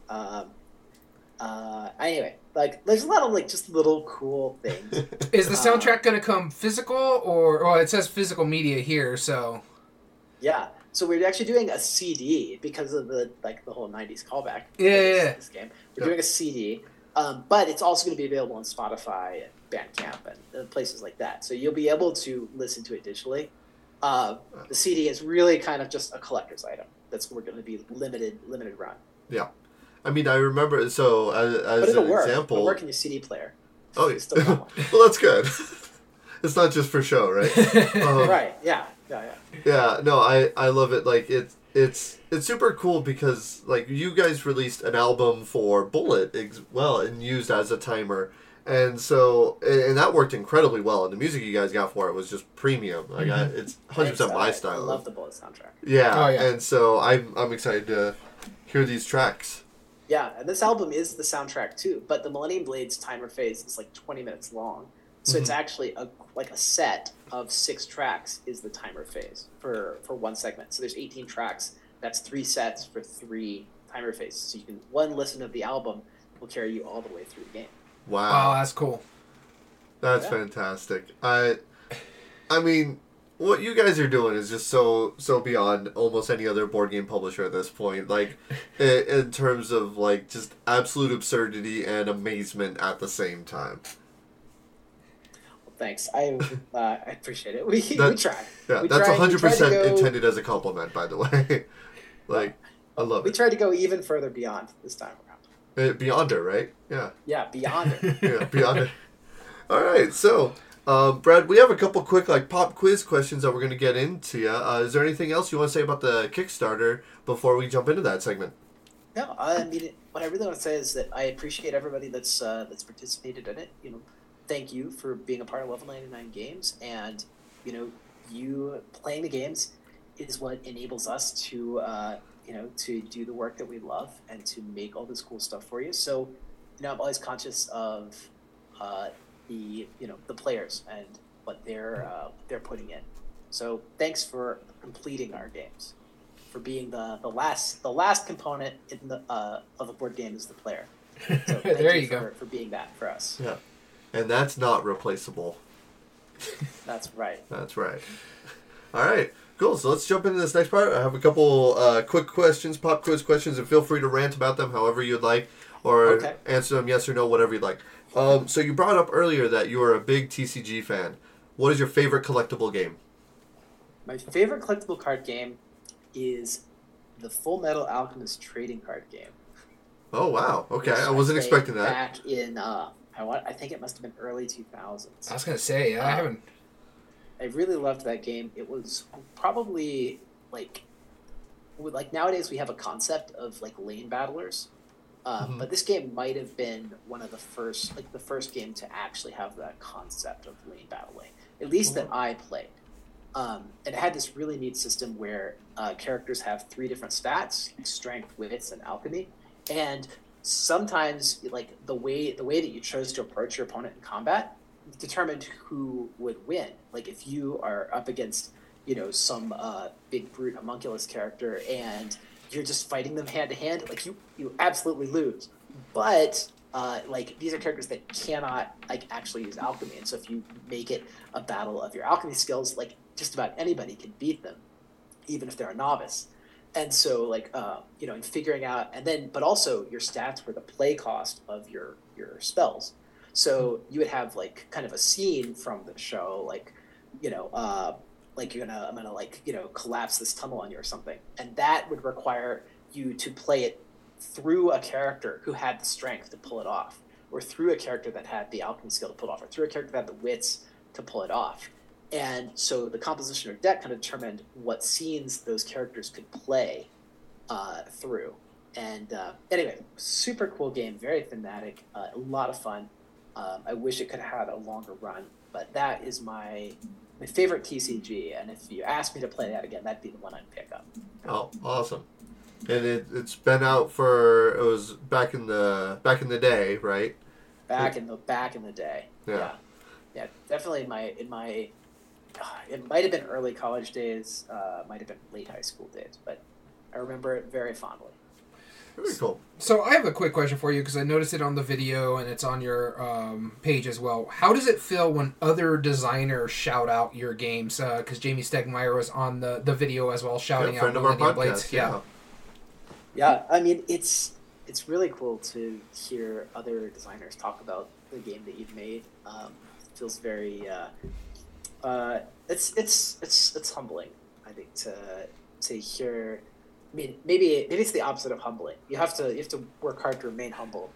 Anyway, like there's a lot of like just little cool things. Is the soundtrack going to come physical or it says physical media here, so Yeah. So we're actually doing a CD because of the whole '90s callback. Yeah. This game, we're doing a CD, but it's also going to be available on Spotify and Bandcamp and places like that. So you'll be able to listen to it digitally. The CD is really kind of just a collector's item. That's we're going to be limited run. Yeah, I mean I remember. So as But it'll an work. example, It'll work in your CD player. Oh, yeah. Still got one. Well, that's good. It's not just for show, right? Right. Yeah. Yeah. No, I love it. Like it's super cool because like you guys released an album for Bullet and used as a timer, and so and that worked incredibly well. And the music you guys got for it was just premium. Like it's 100% my style. I love the Bullet soundtrack. Yeah. Oh, yeah. And so I'm excited to hear these tracks. Yeah, and this album is the soundtrack too. But the Millennium Blades timer phase is like 20 minutes long, so it's actually a set of 6 tracks is the timer phase for one segment. So there's 18 tracks. That's 3 sets for 3 timer phases. So you can one listen of the album will carry you all the way through the game. Wow, that's cool. That's fantastic. I mean, what you guys are doing is just so beyond almost any other board game publisher at this point. Like, in terms of like just absolute absurdity and amazement at the same time. Well, thanks. I appreciate it. We try. Yeah, we that's tried- 100% intended as a compliment, by the way. Like, I love We it. tried to go even further beyond this time around. Beyond it, right? Yeah. Yeah, beyond it. Yeah, beyond it. All right, so Brad, we have a couple quick like pop quiz questions that we're going to get into. Is there anything else you want to say about the Kickstarter before we jump into that segment? No, I mean, what I really want to say is that I appreciate everybody that's participated in it. Thank you for being a part of Level 99 Games, and you playing the games is what enables us to to do the work that we love and to make all this cool stuff for you. So, I'm always conscious of the players and what they're putting in. So, thanks for completing our games, for being the last component in the of a board game is the player. So thank There you you go. for being that for us. Yeah, and that's not replaceable. That's right. That's right. All right, cool. So let's jump into this next part. I have a couple quick questions, pop quiz questions, and feel free to rant about them however you'd like, or answer them yes or no, whatever you'd like. So you brought up earlier that you are a big TCG fan. What is your favorite collectible game? My favorite collectible card game is the Full Metal Alchemist trading card game. Oh wow! Okay, which I wasn't played expecting that. Back in I think it must have been early 2000s. I was gonna say I haven't. I really loved that game. It was probably like nowadays we have a concept of like lane battlers, but this game might have been one of the first game to actually have that concept of lane battling, at least that I played. And it had this really neat system where characters have 3 different stats: strength, wits, and alchemy. And sometimes, like the way that you chose to approach your opponent in combat determined who would win. Like if you are up against, some big brute homunculus character and you're just fighting them hand to hand, like you absolutely lose. But these are characters that cannot actually use alchemy, and so if you make it a battle of your alchemy skills, like just about anybody can beat them, even if they're a novice. And so in figuring out, but also your stats were the play cost of your spells. So you would have kind of a scene from the show, I'm gonna collapse this tunnel on you or something, and that would require you to play it through a character who had the strength to pull it off, or through a character that had the alchemy skill to pull it off, or through a character that had the wits to pull it off. And so the composition of your deck kind of determined what scenes those characters could play through. And anyway, super cool game, very thematic, a lot of fun. I wish it could have had a longer run, but that is my favorite TCG, and if you asked me to play that again, that'd be the one I'd pick up. Oh, awesome! And it's been out for, it was back in the day, right? Back in the day. Yeah, definitely in my it might have been early college days, might have been late high school days, but I remember it very fondly. Very cool. So I have a quick question for you because I noticed it on the video and it's on your page as well. How does it feel when other designers shout out your games? Because Jamie Stegmaier was on the video as well, shouting out Millennium Blades. Yeah. I mean, it's really cool to hear other designers talk about the game that you've made. It feels very it's humbling, I think, to hear. I mean, maybe it's the opposite of humbling. You have to work hard to remain humble.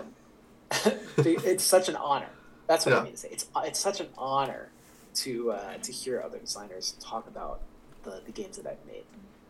It's such an honor. That's what I mean to say. It's such an honor to hear other designers talk about the games that I've made,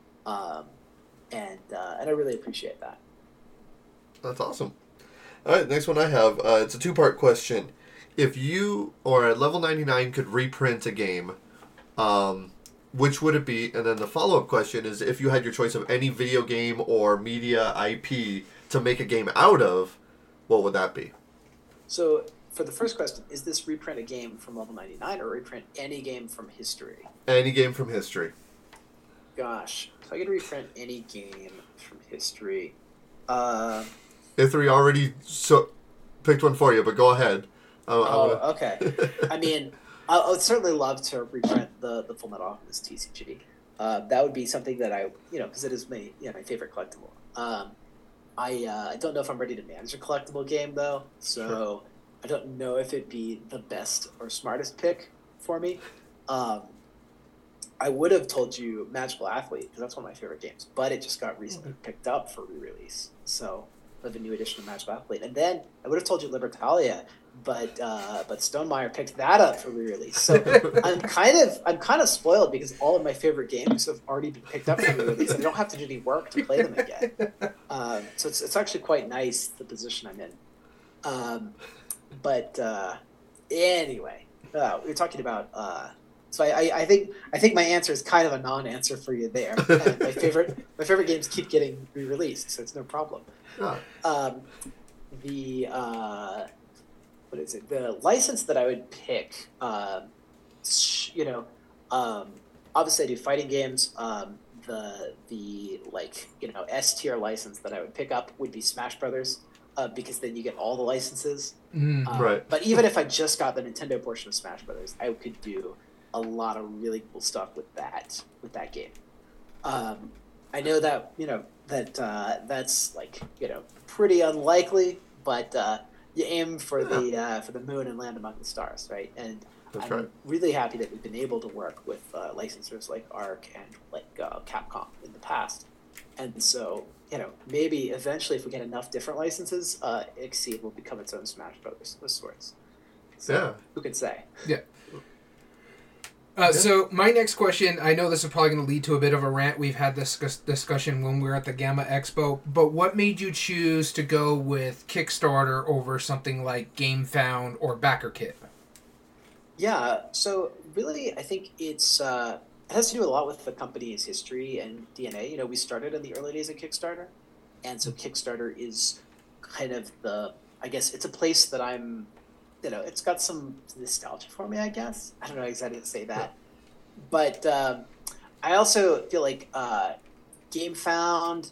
and I really appreciate that. That's awesome. All right, next one I have. It's a two-part question. If you or at Level 99 could reprint a game, which would it be? And then the follow-up question is, if you had your choice of any video game or media IP to make a game out of, what would that be? So, for the first question, is this reprint a game from Level 99 or reprint any game from history? Any game from history. Gosh, if I could reprint any game from history... Ithri already picked one for you, but go ahead. Okay. I mean... I would certainly love to reprint the Full Metal Alchemist TCG. That would be something that I, because it is my favorite collectible. I don't know if I'm ready to manage a collectible game though, so sure. I don't know if it'd be the best or smartest pick for me. I would have told you Magical Athlete because that's one of my favorite games, but it just got recently picked up for re-release. So I have a new edition of Magical Athlete, and then I would have told you Libertalia. But Stonemaier picked that up for re-release. So I'm kind of spoiled because all of my favorite games have already been picked up for re-release. I don't have to do any work to play them again. So it's actually quite nice the position I'm in. But anyway, we were talking about. So I think my answer is kind of a non-answer for you there. My favorite games keep getting re-released, so it's no problem. Oh. What is it? The license that I would pick, obviously I do fighting games. The S tier license that I would pick up would be Smash Brothers, because then you get all the licenses. Right. But even if I just got the Nintendo portion of Smash Brothers, I could do a lot of really cool stuff with that game. I know that that's pretty unlikely, but. You aim for the moon and land among the stars, right? And That's I'm right. really happy that we've been able to work with licensors like ARC and Capcom in the past. And so, maybe eventually if we get enough different licenses, Exceed will become its own Smash Brothers of sorts. So, yeah. Who can say? Yeah. So my next question, I know this is probably going to lead to a bit of a rant. We've had this discussion when we were at the Gamma Expo, but what made you choose to go with Kickstarter over something like GameFound or BackerKit? Yeah, so really I think it has to do a lot with the company's history and DNA. We started in the early days of Kickstarter, and so Kickstarter is kind of it's a place that I'm... it's got some nostalgia for me, I guess. I don't know exactly how to say that. But I also feel like GameFound,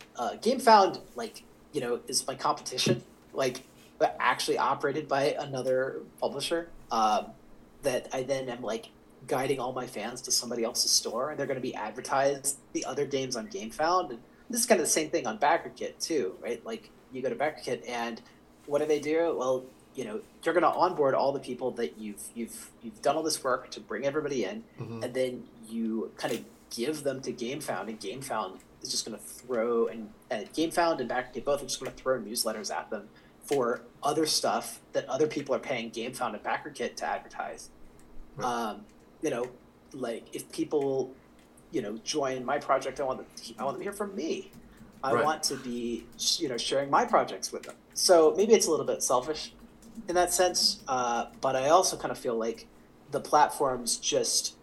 is my competition, but actually operated by another publisher that I then am, guiding all my fans to somebody else's store, and they're going to be advertised the other games on GameFound. And this is kind of the same thing on BackerKit, too, right? You go to BackerKit, and what do? Well, you're going to onboard all the people that you've done all this work to bring everybody in, and then you kind of give them to GameFound, and GameFound is just going to throw, and GameFound and BackerKit both are just going to throw newsletters at them for other stuff that other people are paying GameFound and BackerKit to advertise. Right. If people, join my project, I want them to hear from me. I want to be, sharing my projects with them. So maybe it's a little bit selfish, in that sense. But I also kind of feel like the platforms just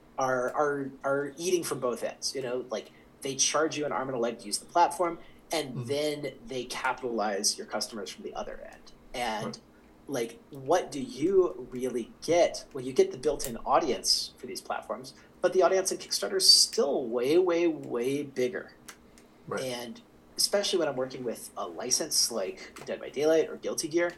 are eating from both ends. You know, like they charge you an arm and a leg to use the platform, and then they capitalize your customers from the other end. And like, what do you really get? Well, you get the built-in audience for these platforms, but the audience in Kickstarter is still way, way, way bigger. Right. And especially when I'm working with a license like Dead by Daylight or Guilty Gear,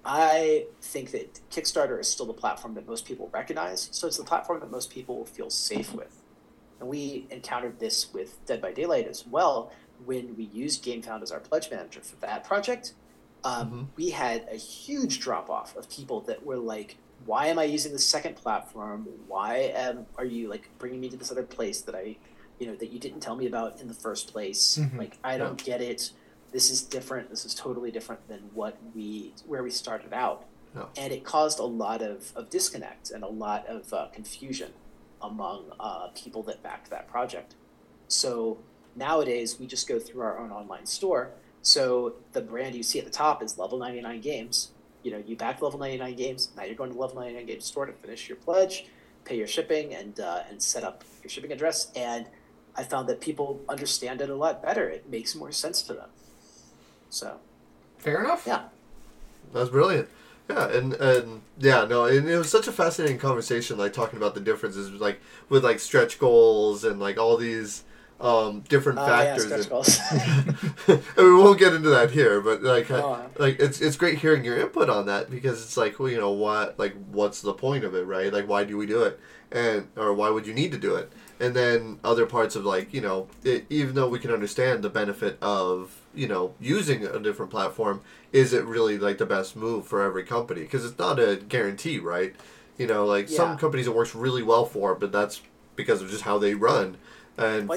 I think that Kickstarter is still the platform that most people recognize. So it's the platform that most people will feel safe with. And we encountered this with Dead by Daylight as well when we used GameFound as our pledge manager for that project. We had a huge drop-off of people that were like, why am I using the second platform? Why are you like bringing me to this other place that that you didn't tell me about in the first place? Like, I don't get it. This is different. This is totally different than where we started out. And it caused a lot of disconnect and a lot of confusion among people that backed that project. So nowadays, we just go through our own online store. So the brand you see at the top is Level 99 Games. You know, you back Level 99 Games. Now you're going to Level 99 Games store to finish your pledge, pay your shipping, and set up your shipping address. And I found that people understand it a lot better. It makes more sense to them. So, fair enough. Yeah, that's brilliant. Yeah, and yeah, no, and it was such a fascinating conversation, like talking about the differences, like with like stretch goals and like all these different factors. Yeah, stretch goals. And we won't get into that here, but like it's great hearing your input on that, because it's like, well, you know, what's the point of it, right? Like, why do we do it, or why would you need to do it? And then other parts of, like, you know, even though we can understand the benefit of, you know, using a different platform, is it really like the best move for every company? Because it's not a guarantee, right? You know, like some companies it works really well for, but that's because of just how they run. And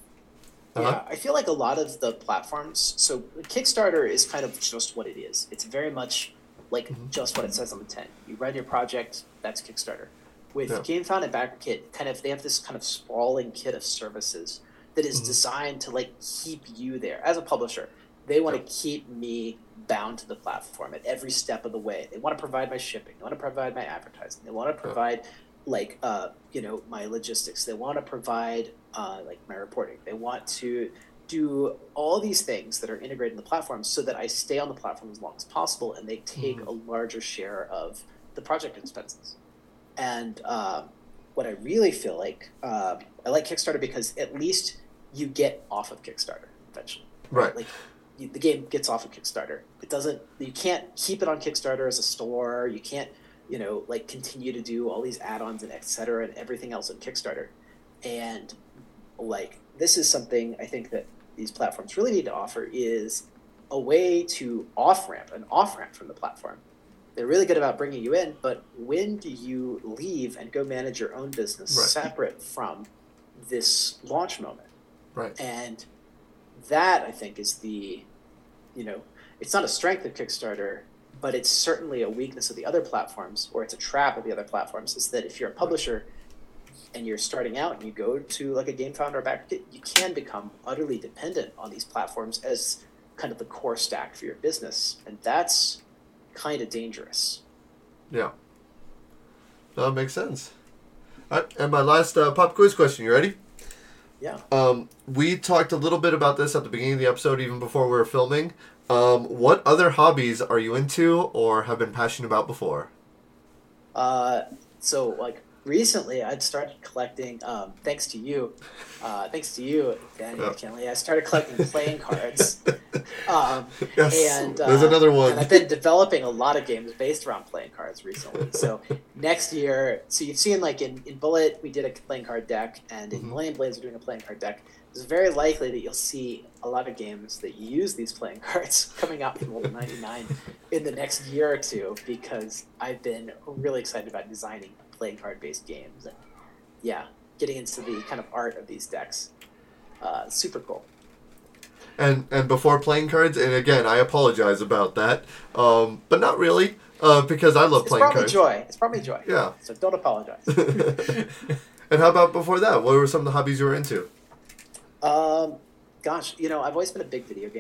I feel like a lot of the platforms, so Kickstarter is kind of just what it is. It's very much like just what it says on the tin. You run your project, that's Kickstarter. With GameFound and BackerKit, they have this kind of sprawling kit of services that is designed to like keep you there as a publisher. They want to keep me bound to the platform at every step of the way. They want to provide my shipping. They want to provide my advertising. They want to provide my logistics. They want to provide like my reporting. They want to do all these things that are integrated in the platform so that I stay on the platform as long as possible, and they take a larger share of the project expenses. And what I really feel like, I like Kickstarter because at least you get off of Kickstarter eventually. Right. Like the game gets off of Kickstarter. You can't keep it on Kickstarter as a store. You can't, continue to do all these add-ons and et cetera and everything else on Kickstarter. And like, this is something I think that these platforms really need to offer, is a way to an off-ramp from the platform. They're really good about bringing you in, but when do you leave and go manage your own business separate from this launch moment? Right. And that, I think, is it's not a strength of Kickstarter, but it's certainly a weakness of the other platforms, or it's a trap of the other platforms, is that if you're a publisher and you're starting out and you go to like a GameFound or a BackerKit, you can become utterly dependent on these platforms as kind of the core stack for your business. And that's kind of dangerous. Yeah. That makes sense. All right, and my last pop quiz question. You ready? Yeah. We talked a little bit about this at the beginning of the episode, even before we were filming. What other hobbies are you into or have been passionate about before? So like recently I'd started collecting, thanks to you, Danny McKinley, I started collecting playing cards. Yes, and there's another one. And I've been developing a lot of games based around playing cards recently. So next year, so you've seen like in Bullet, we did a playing card deck, and in Millennium Blades, we're doing a playing card deck. It's very likely that you'll see a lot of games that use these playing cards coming out from Level 99 in the next year or two, because I've been really excited about designing playing card based games and getting into the kind of art of these decks. Super cool. And before playing cards, and again, I apologize about that, but not really, because I love playing cards. It's probably joy. Yeah. So don't apologize. And how about before that? What were some of the hobbies you were into? Gosh, I've always been a big video gamer.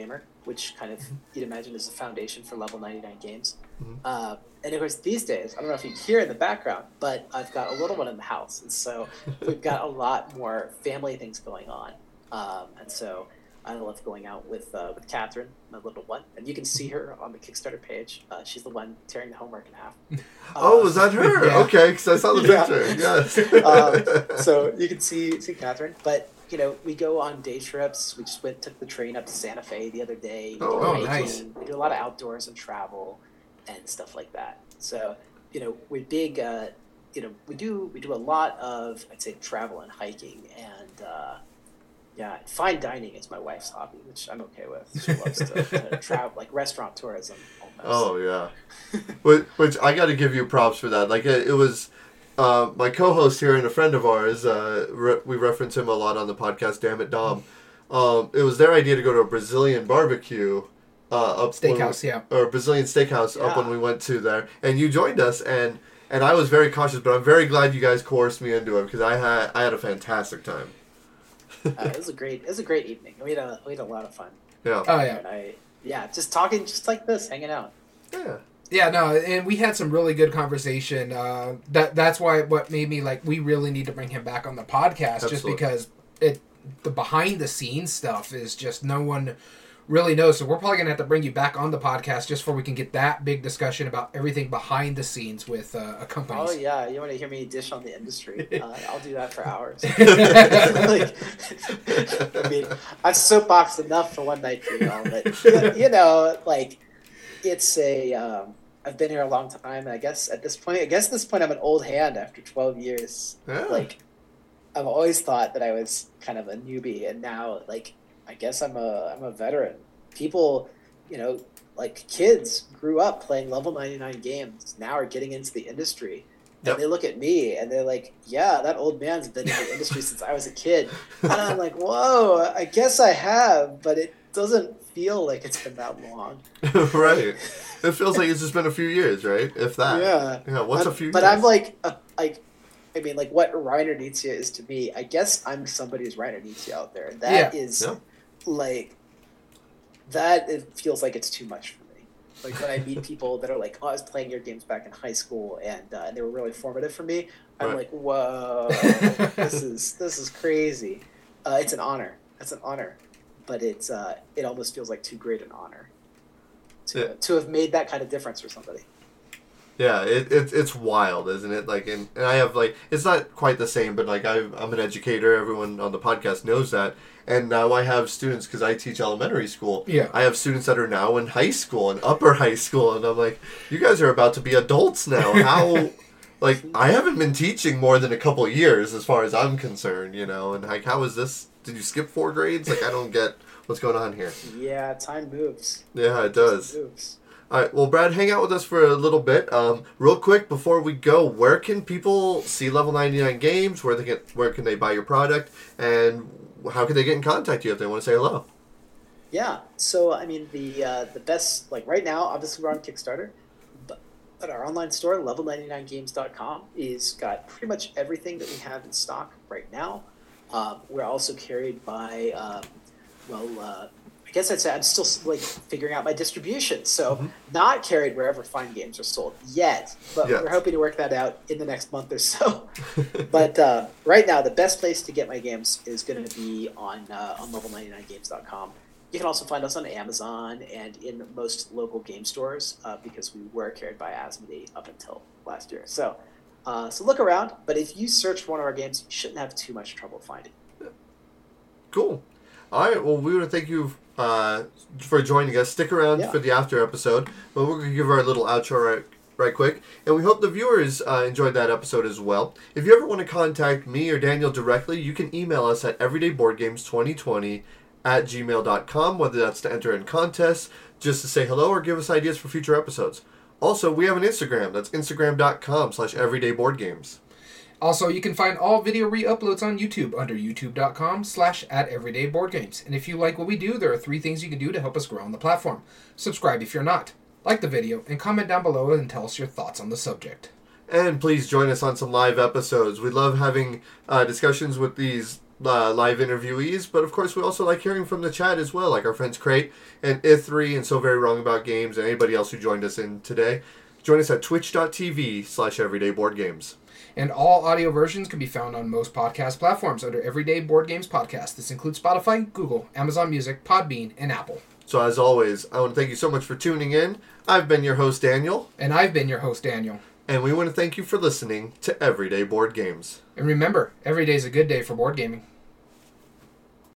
which kind of you'd imagine is the foundation for Level 99 games. Mhm. And of course, these days, I don't know if you can hear in the background, but I've got a little one in the house, and so we've got a lot more family things going on. And so I love going out with Catherine, my little one, and you can see her on the Kickstarter page. She's the one tearing the homework in half. Oh, is that her? Yeah. Okay, because I saw the Yeah. picture. Yes. So you can see Catherine, but we go on day trips. We just took the train up to Santa Fe the other day. We Oh, go hiking. nice. We do a lot of outdoors and travel and stuff like that. So we're big. We do a lot of, I'd say, travel and hiking, and fine dining is my wife's hobby, which I'm okay with. She loves to travel, like restaurant tourism. Almost. Oh yeah. Which I got to give you props for that. Like it was. My co-host here and a friend of ours, we reference him a lot on the podcast, Damn It Dom. It was their idea to go to a Brazilian barbecue up Steakhouse, yeah. or Brazilian steakhouse up Yeah. when we went to there, and you joined us, and I was very cautious, but I'm very glad you guys coerced me into it because I had a fantastic time. It was a great evening. We had a lot of fun. Yeah. Oh yeah. And just talking just like this, hanging out. Yeah. Yeah, no, and we had some really good conversation. That's why what made me like we really need to bring him back on the podcast, Absolutely. just because the behind the scenes stuff is just no one really knows. So we're probably gonna have to bring you back on the podcast just so we can get that big discussion about everything behind the scenes with companies. Oh yeah, you want to hear me dish on the industry? I'll do that for hours. I mean, I've soapboxed enough for one night for y'all, but it's a. I've been here a long time, and I guess at this point, I'm an old hand after 12 years. Yeah. Like, I've always thought that I was kind of a newbie, and now, I guess I'm a veteran. People, kids grew up playing Level 99 games, now are getting into the industry. Yep. And they look at me and they're like, yeah, that old man's been in the industry since I was a kid. And I'm like, whoa, I guess I have, but it doesn't feel like it's been that long. Right. It feels like it's just been a few years, right? If that. Yeah. Yeah. What's a few? But years? I'm what Reiner Nietzsche is to me, I guess I'm somebody's Reiner Nietzsche out there. That is that it feels like it's too much for me. Like when I meet people that are like, oh, I was playing your games back in high school and they were really formative for me. I'm Right. like, whoa, this is crazy. It's an honor. That's an honor. But it almost feels like too great an honor to have made that kind of difference for somebody. Yeah, it's wild, isn't it? Like, and I have it's not quite the same, but I'm an educator. Everyone on the podcast knows that, and now I have students because I teach elementary school. Yeah. I have students that are now in high school and upper high school, and I'm like, you guys are about to be adults now. How? I haven't been teaching more than a couple of years, as far as I'm concerned, and how is this? Did you skip 4 grades? I don't get what's going on here. Yeah, time moves. Yeah, it does. It moves. All right, well, Brad, hang out with us for a little bit. Real quick, before we go, where can people see Level 99 Games? Where can they buy your product? And how can they get in contact with you if they want to say hello? Yeah, so, I mean, the best, right now, obviously we're on Kickstarter, but our online store, level99games.com, is got pretty much everything that we have in stock right now. We're also carried by, I guess I'd say I'm still figuring out my distribution, so not carried wherever fine games are sold yet, but we're hoping to work that out in the next month or so. But right now, the best place to get my games is going to be on level99games.com. You can also find us on Amazon and in most local game stores because we were carried by Asmodee up until last year. So look around, but if you search for one of our games, you shouldn't have too much trouble finding it. Cool. All right, well, we want to thank you for joining us. Stick around for the after episode, but we're going to give our little outro right quick, and we hope the viewers enjoyed that episode as well. If you ever want to contact me or Daniel directly, you can email us at everydayboardgames2020@gmail.com, whether that's to enter in contests, just to say hello, or give us ideas for future episodes. Also, we have an Instagram. That's instagram.com/everydayboardgames. Also, you can find all video re-uploads on YouTube under youtube.com/@everydayboardgames. And if you like what we do, there are 3 things you can do to help us grow on the platform. Subscribe if you're not, like the video, and comment down below and tell us your thoughts on the subject. And please join us on some live episodes. We love having discussions with these live interviewees, but of course we also like hearing from the chat as well, like our friends Crate and Ithri and So Very Wrong About Games and anybody else who joined us in today. Join us at twitch.tv/everydayboardgames. And all audio versions can be found on most podcast platforms under Everyday Board Games Podcast. This includes Spotify, Google, Amazon Music, Podbean, and Apple. So as always, I want to thank you so much for tuning in. I've been your host, Daniel. And I've been your host, Daniel. And we want to thank you for listening to Everyday Board Games. And remember, every day is a good day for board gaming.